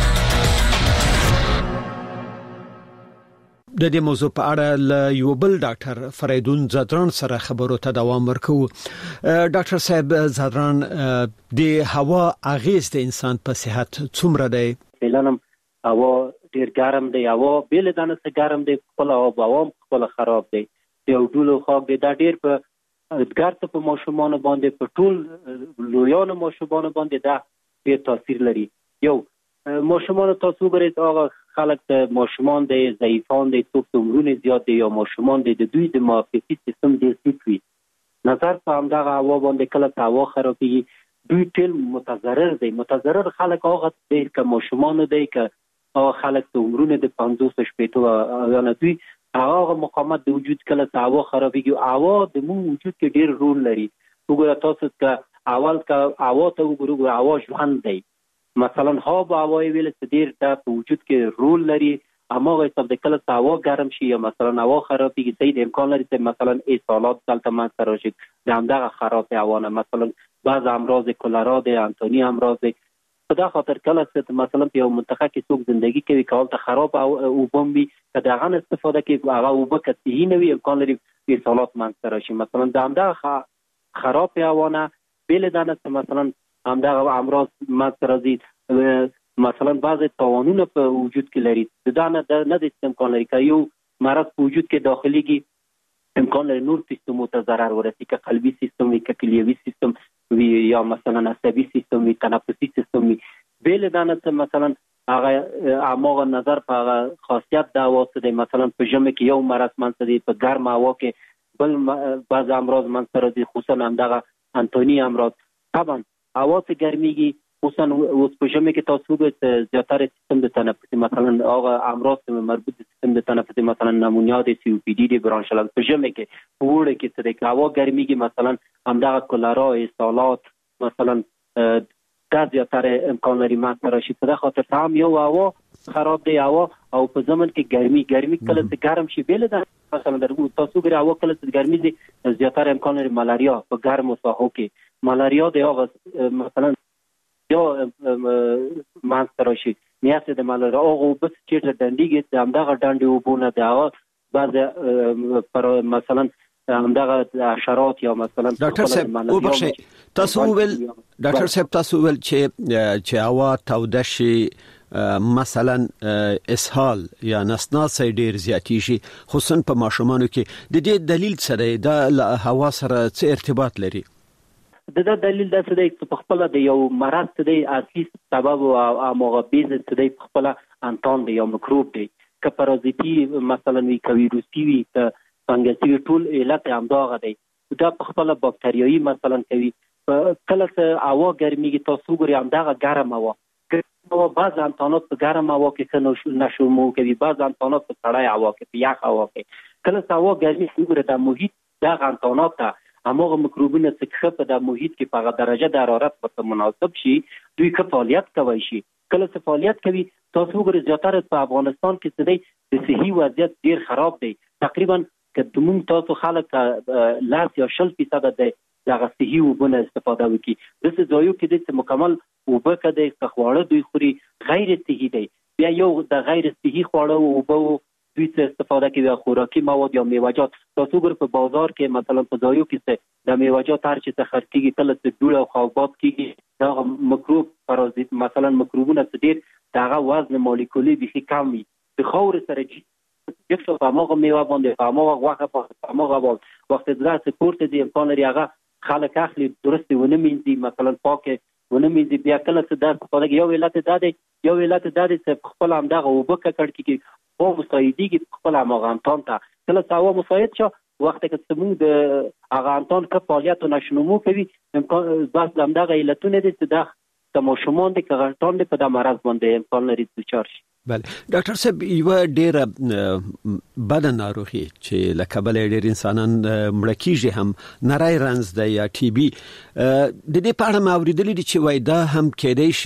د دې موضوع په اړه له یو بل ډاکټر فریدون زادران سره خبرو ته دوام ورکو. ډاکټر صاحب زادران د هوا اغیز د انسان په صحت څومره دی؟ فعلاً هوا ډیر ګرم دی، هوا بیل دانه څخه ګرم دی، خپل هوا خپل خراب دی، یو ډول خاک دی. دا ډیر په ګرځ په ماشومان باندې په ټول لویانو ماشومان باندې دا ډیر تاثیر لري. یو ماشومان تاسو ګورئ هغه خلک د ماشومان د ضعیفان د څوک عمرونه زیات دي یا ماشومان د دوی د معافیتي سیستم ډیر ټیټ وي. نظر په همدغه هوا باندې کله هوا خرابېږي دوی ټول متضرر دي. متضرر خلک هغه دي که ماشومان دي که هغه خلک د عمرونه د 50 شپېتو یا نه دوی هغه مقاومت د وجود کله هوا خرابېږي. هوا د مو وجود کې ډیر رول لري. وګوره تاسو که اول که هوا ته وګورئ هوا ژوند دی. مثلا هوا هوای ویل چې ډیر د وجود کې رول لري. اماغه حساب د کله هوا ګرم شي یا مثلا هوا خرابېږي صحیح امکان لري چې مثلا اسهالات دلته منځ راشي د همدغه خراب هوا مثلا بعض امراض کولرا د انتونی امراض په دا خاطر کله چې مثلا په یو منطقه کې څوک ژوندۍ کوي کول ته خراب او بمبي کدا غن استفاده کوي هغه وبه کتي نه وي امکان لري اسهالات منځ راشي. مثلا د همدغه خراب هوا نه بیل دانه مثلا همدغه امراض منځ راځي. مثلا بعضی توانونه په وجود کې لري د نه د امکان لري که یو مرض په وجود کې داخليږي امکان لري نور سیستمو ته ضرر ورسي، که قلبي سیستم وي، که کلیوي سیستم وي، یا مثلا عصبي سیستم وي، تنفسي سیستم وي. بل دانه مثلا هغه اماغه نظر په هغه خاصیت دا واسطه دی، مثلا په ژمي کې یو مرض منځ دی، په ګرم هوا کې بل بعض امراض منځ راځي، خصوصا همدغه انتوني امراض. طبعا هوا ته ګرميږي، خصوصا اوس په ژمي کې تاسو به زیاتره سیستم د تنفسي مثلا هغه امراض مربوط سیستم د تنفسي مثلا نمونیا دی، سی او پی ډي دی، برانشل په ژمي کې په وړه کې څه دی، هوا ګرميږي مثلا همدغه کولرا، استالات مثلا دا زیاتره امکان لري ماته راشي. په خاطر هم یو هوا خراب دی هوا، او په زمن کې ګرمي کله څه ګرم شي بل دا مثلا درو تاسو ګره هوا کله څه ګرمي دي، زیاتره امکان لري ملاریا په ګرمو ساحو کې ملاریا دی هغه مثلا یا مانستر شي نیاسه د ملاریا هغه بس چې دندګي همدغه ډنډي وبونه دی هغه بعض پر مثلا همدغه حشرات یا مثلا ډاکټر صاحب وبخښئ تاسو ول ډاکټر صاحب تاسو ول چې هوا توده شي مثلا اسهال یا نسناس ډیر زیاتی شي، خصوصا په ماشومانو کې، د دې دلیل څه دی؟ دا هوا سره څه ارتباط لري؟ دا دلیل دا څه دی چې په خپل د یو مرض څه دی اصلي سبب او مغبیز څه دی په خپل انتون دی یا میکروب دی، که پارازیتی مثلا وی که ویروسي وي که فنګسي ټول علت همدغه دی. دا په خپل باکتریایي مثلا کوي. کله چې هوا ګرميږي تاسو ګورئ همدغه ګرم هوا بعض انتانات په ګرم هوا کې نشو کوي، بعض انتانات په سړی هوا کې په یخ هوا کې. کله چې هوا ګرمي وګوره د محیط دغه انتانات ته هماغه میکروبونه چې په د محیط کې په هغه درجه د حرارت په مناسب شي دوی که فعالیت کوي شي. کله چې فعالیت کوي تاسو وګورئ زیاتره په افغانستان کې څه دی د صحي وضعیت ډیر خراب دی. تقریبا که دومره تاسو خلک لاس یا 0% دی دغه صحي وبونه استفاده وکړي. د څه ځایو کې د مکمل وبه کده خواړه دوی خوري غیر صحي دی، بیا یو د غیر صحي خواړه وبو دوی څه استفاده کوي، خوراکي مواد یا میوه‌جات. تاسو ګور په بازار کې مثلا په ځایو کې د میوه‌جات هر چې څه خرڅيږي کله چې ډوړ او خوابات کېږي دا میکروب پارازیت مثلا میکروبونه څه ډیر دغه وزن مالیکولي به کم وي، د خور سره چې په هغه میوه باندې په هغه واخه په هغه وخت دا سپورت دی امکان لري هغه خلک اخلي درست ونه مینځي مثلا پاکه ونه مینځي. بیا کله چې دا په یو علت دا دی چې خپل همدغه وبکه کړ کې او مساعدېږي خپل هغه انتان ته کله چې هوا مساعد شو وخت کې سمون د هغه انتان کې فعالیت نشنمو کوي امکان بس همدغه علتونه دي چې دا تماشومان دي که غلطان دي په د مرض باندې امکان لري دچار شي. بله ډاکټر صاحب یو ډیره بد ناروغي چې لکه بل ډیر انسانان مړه کیږي هم نری رنز دی یا ټي بي، د دې په اړه ما اوریدلي دي چې وای دا هم کېدای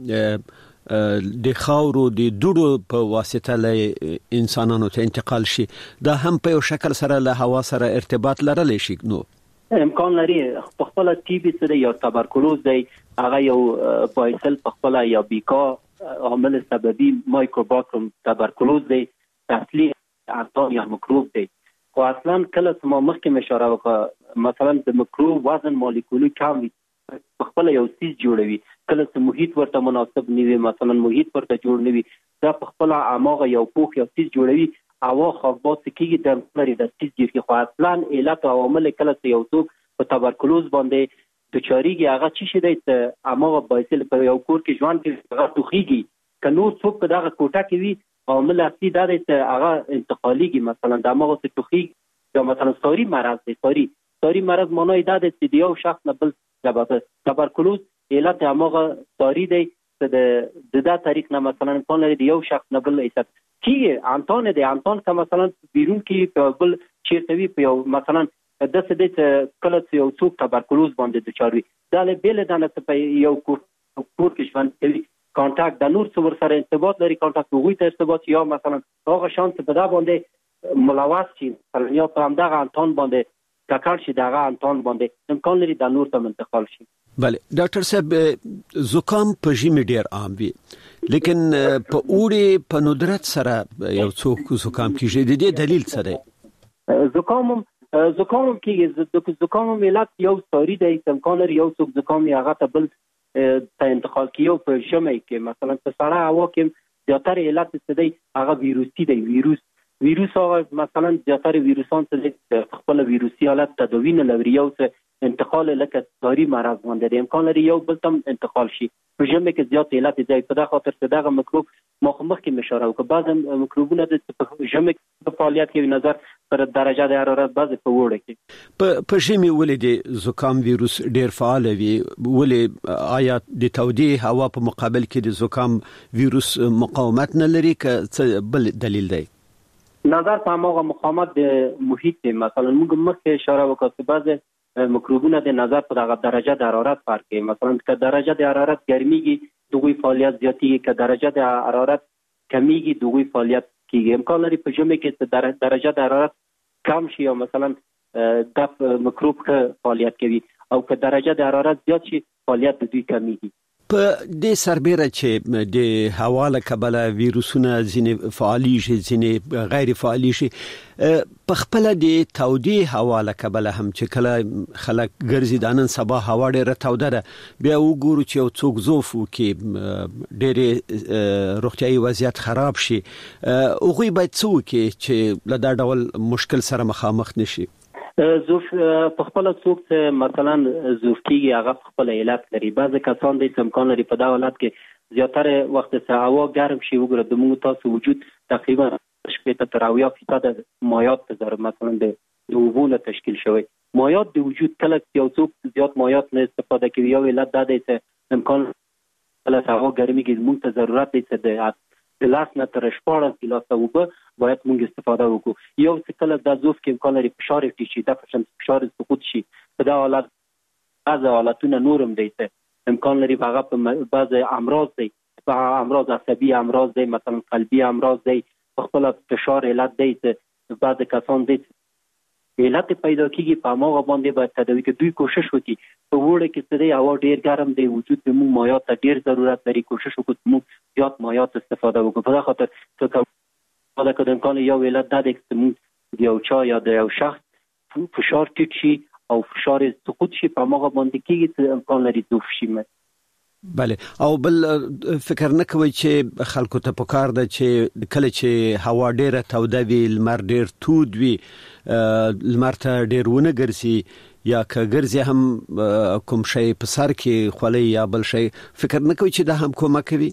شي د خاورو د دوړو په واسطه له انسانانو ته انتقال شي، دا هم په یو شکل سره له هوا سره ارتباط لرلی شي. نو امکان لري په خپل ټي بي سره یا تبرکلوز دی هغه یو بایسل په خپل یا بیکا عامل سببي مایکروباکتریم تبرکلوز دی اصلي انتان یا میکروب دی. خو اصلا کله چې ما مخکې اشاره وکړه مثلا د میکروب وزن مالیکولي کم وي په خپل یو سیس جوړوي، کله چې محیط ورته مناسب نه وي مثلا محیط ورته جوړ نه وي دا په خپل اماغه یو پوخ یا سیس جوړوي هوا خوابات کېږي د لري د سیس جوړ کې. خو اصلا علت او عوامل کله چې یو څوک په تبرکلوز باندې د چاریږي هغه چی شي د اماغه بایسل په یو کور کې ژوند کې هغه توخیږي که نور څوک په دغه کوټه کې وي عامل اصلي دا دی چې هغه انتقالیږي مثلا د اماغه څخه توخیږي یا مثلا ساری مرض دی. ساری مرض معنی دا دی چې یو شخص نه بل تبرکلوز علت اماغه ساری دی چې د دا طریق نه مثلا امکان لري د یو شخص نه بل ایست کیږي انتان دی انتان که مثلا بیرون کې په بل چیرته وي په یو مثلا د څه د کله چې یو څوک تبرکلوز باندې دچار وي دا له بیل دانه په یو کور کې ژوند کوي کانټاکټ د نور څور سره ارتباط لري کانټاکټ وګوي ته ارتباط یا مثلا هغه شانس په دا باندې ملوث شي یا په همدغه انتان باندې ککړ شي دغه انتان باندې امکان لري د نور ته منتقل شي. بله ډاکټر صاحب زکام په ژمي ډیر عام وي لیکن په اوړي په ندرت سره یو څوک زکام کیږي، د دې دلیل څه دی؟ زکام کېږي زکام ملت یو ساری دی امکان لري یو څوک زکام هغه ته بل ته انتقال کیو په ژمي کې مثلا په سړه هوا کې زیاتره علت څه دی هغه ویروسي دی، ویروس ویروس هغه مثلا زیاتره ویروسان چې خپل ویروسي حالت تداوی نه لري یو څه انتقال لکه داری مرض باندې د امکان لري یو بل تم انتقال شي په ژمه کې زیات علت دی په دغه خاطر چې دغه میکروب مخ کې اشاره وکړه بعض میکروبونه د ژمه کې فعالیت کوي نظر پر درجه د حرارت بعض په وړه کې په ژمي ولې د زکام ویروس ډیر فعال وي ولې آیا د تودې هوا په مقابل کې د زکام ویروس مقاومت نه لري که بل دلیل دی نظر په هغه مقاومت د محیط دی مثلا موږ مخکې اشاره وکړه چې بعض میکروبونه د نظر په دغه درجه د حرارت فرق کوي مثلا که درجه د حرارت ګرميږي دغه فعالیت زیاتیږي که درجه د حرارت کمیږي دغه فعالیت کیږي امکان لري په ژمي کې درجه د حرارت کم شي او مثلا د میکروب فعالیت کوي او که درجه د حرارت زیات شي فعالیت د دوی کمیږي په دې سربېره چې د هوا له کبله ویروسونه ځینې فعالي شي ځینې غیر فعالي شي په خپل د تودې هوا له کبله هم چې کله خلک ګرځي د نن سبا هوا ډېره توده ده بیا وګورو چې یو څوک زوف وکړي ډېرې روغتیایي وضعیت خراب شي هغوی باید څه وکړي چې له دا ډول مشکل سره مخامخ نشي زوف په خپل څوک چې مثلا زوف کیږي هغه خپل علت لري بعض کسان د امکان لري په دا حالت کې زیاتره وخت چې هوا ګرم شي وګوره د موږ تاسو وجود تقریبا 80% مایعات تر مثلا د اوبو له تشکیل شوی مایعات د وجود کله یو څوک زیات مایعات نه استفاده کوي یو علت دا دی چې امکان له هوا ګرمي کې موږ ته ضرورت دی چې د لاس نه تر 14 ګیلاس اوبه باید موږ استفاده وکړو یو څه کله د زوف کې امکان لري فشار ټیټ شي د فشار سقوط شي په دا حالت از حالتونه نورم دی ته امکان لري هغه په بعض امراض دی په امراض عصبي امراض دی مثلا قلبي امراض دی په خپل فشار علت دی ته بعض کسان دی علت پیدا کیږي په هغه باندې باید تداوی کې دوی کوشش وکړي په وړه کې چې هوا ډیر ګرم دی وجود د مو مایعات ته ډیر ضرورت لري کوشش وکړو مو زیات مایعات استفاده وکړو په خاطر چې دا کله امکان یو علت دا دی چې مو یو چا یا د یو شخص فشار ټیټ شي او فشار سقوط شي په هغه باندې کېږي چې امکان لري دوف شي بله او بل فکر نه کوي چې خلکو ته پکار ده چې کله چې هوا ډیره توده وي لمر ډیر تود وي لمر ته ډیر ونه ګرځي یا که ګرځي هم کوم شی په سر کې خولي یا بل شی فکر نه کوي چې دا هم کومک کوي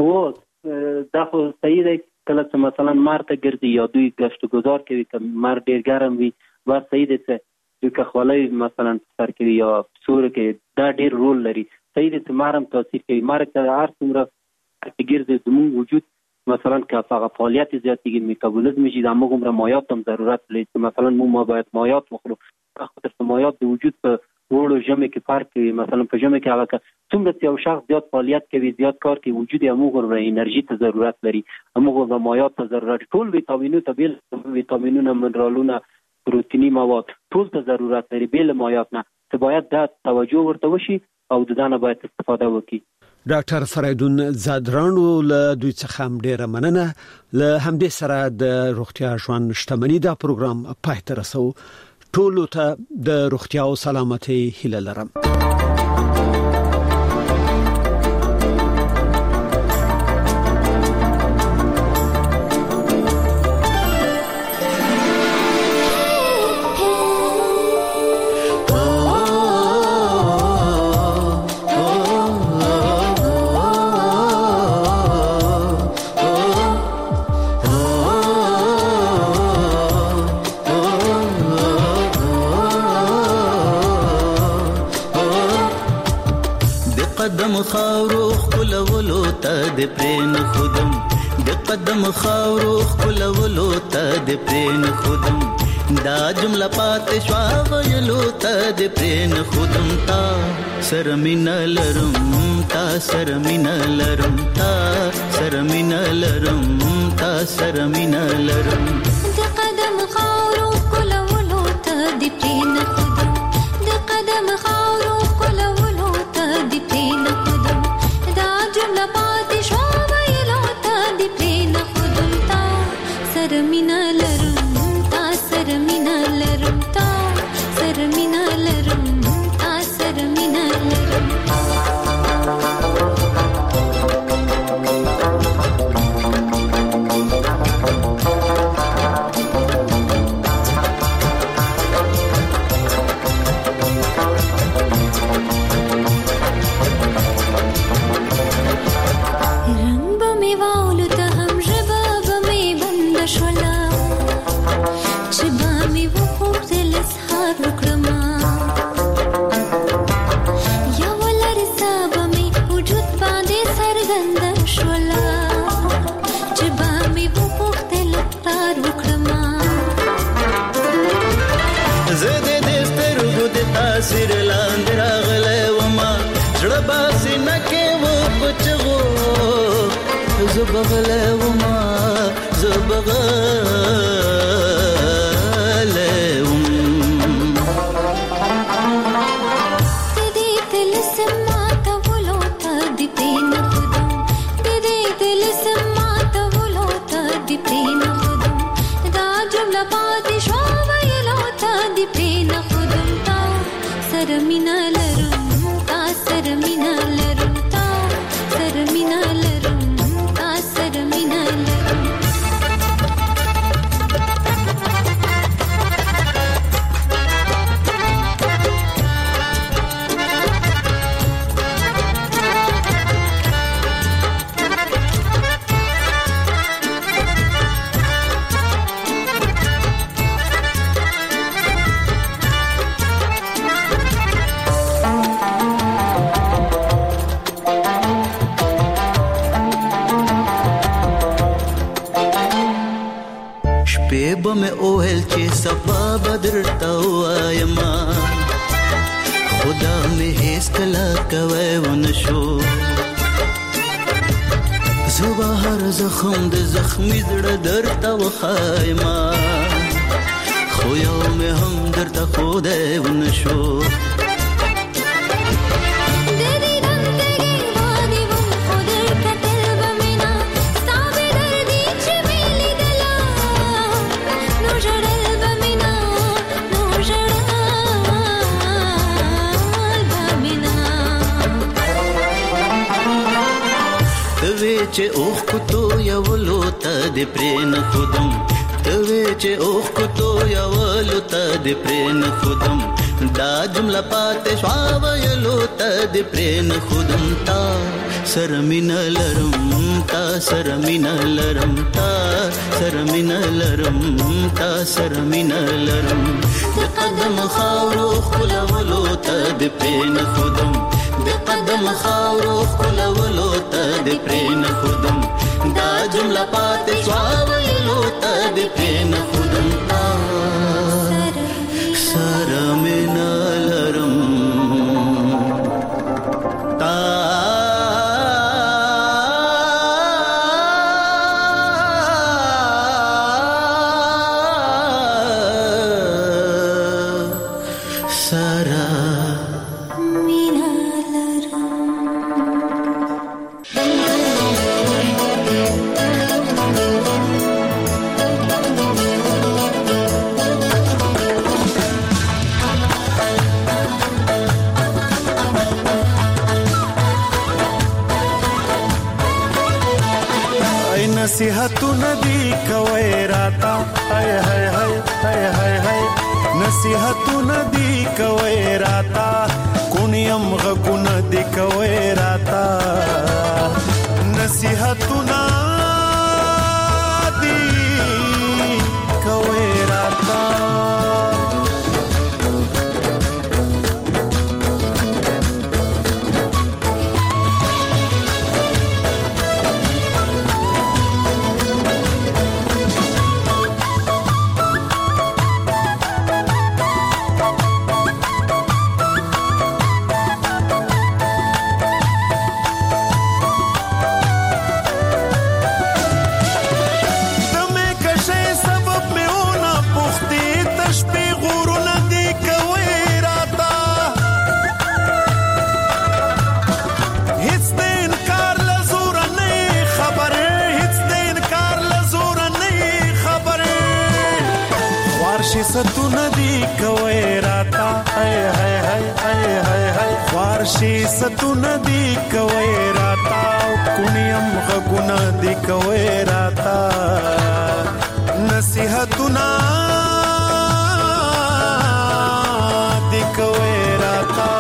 دا خو صحیح دی کله چې مثلا مار ته ګرځي یا دوی گشت گذار کوي که مار ډیر ګرم وي ور صحیح دی چې دوی که خولي مثلا سر کوي یا سور کې دا ډیر رول لري صحیح دی چې مارم تاثیر کوي مار که هر څومره ګرځي زموږ وجود مثلا که هغه فعالیت زیاتېږي میتابولیزم شي د موږ عمره مایعات هم ضرورت لري چې مثلا مو باید مایعات وخورو خاطر چې مایعات د وجود په وړو ژمه کې فرق کوي مثلا په ژمه کې هغه څومره یو شخص زیات فعالیت کوي زیات کار کوي وجود یې موږ انرژي ته ضرورت لري موږ مایعات ته ضرورت ټول ویټامینونه ته بیل ویټامینونه منرالونه پروتینی مواد ټول ته ضرورت لري بیل مایعات نه ته باید دا توجه ورته وشي او د دانه باید استفاده وکړي ډاکټر فریدون زادرانو له دوی څخه هم ډیره مننه له همدې سره د روغتیا ژوند شتمنۍ دا پروګرام پای ته رسو ټولو ته د روغتیا او سلامتۍ هیله لرم خاورو خلولو ته د پرین خودم د قدم خاورو خلولو ته د پرین خودم دا جمله پات شوا ویلو ته د پرین خودم تا سرمن لرم تا سرمن لرم تا سرمن لرم تا سرمن لرم د قدم خاورو خلولو ته د پرین خودم د قدم خاورو خلولو ته د پرین سرمینه لرم تا سرمینه لرم تا سرمینه لرم تا سرمینه لرم سر لاندې راغلی وما زړه باسي نه کې و پچغو زه بغلی وما زه بغلی وم دې دل سما ته ولو ته دې پین خودم دې دل سما ته ولو ته دې پین خودم دا جمله پاتې شو ویلو ته دې پین خودم تا سر مینا لرم تا سر مینا لرم تا سر مینا لرم تا سر مینا لرم شپې به مې اوهل چې سبا بدرته وایما خدا مې هیڅ کله کوی ونشو زه به هر زخم د زخمي زړه درته وښایما خو یو مې هم درته ښودی ونشو چې اوخ کو تو یا ولو ته د پرین خودم توی چې اوخ کو تو یا ولو ته د پرین خودم دا جمله پاتې شوا ویلو ته د پرین خودم تا سر مینا لرم تا سر مینا لرم تا سر مینا لرم تا سر مینا لرم د قدم خاورو خلولو ته د پرین خودم د قدم خاورو خلولو ته د پرین خودم دا جمله پاتې شوا ویلو ته د پرین خودم تا سر مینا لرم تا نصیحتونه دی کوي راتا هاي هاي هاي هاي هاي هاي نصیحتونه دی کوي راتا کونیم غونه دی کوي راتا نصیحتونه دی کوي راتا ستونه دی کوي راتا هاي هاي هاي هاي هاي هاي فارشي ستونه دی کوي راتا کونیم غونه دی کوي راتا نصیحتونه دی کوي راتا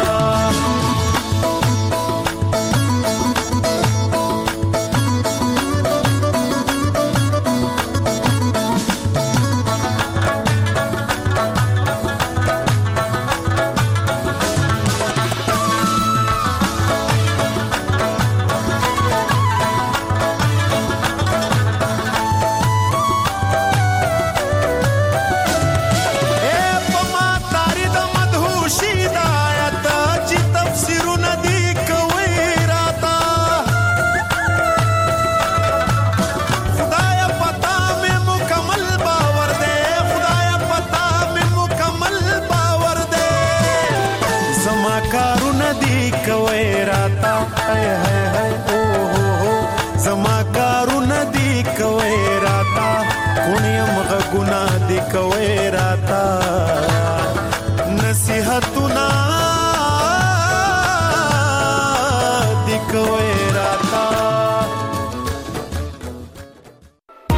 غنا دی کوي راتا نصیحتونه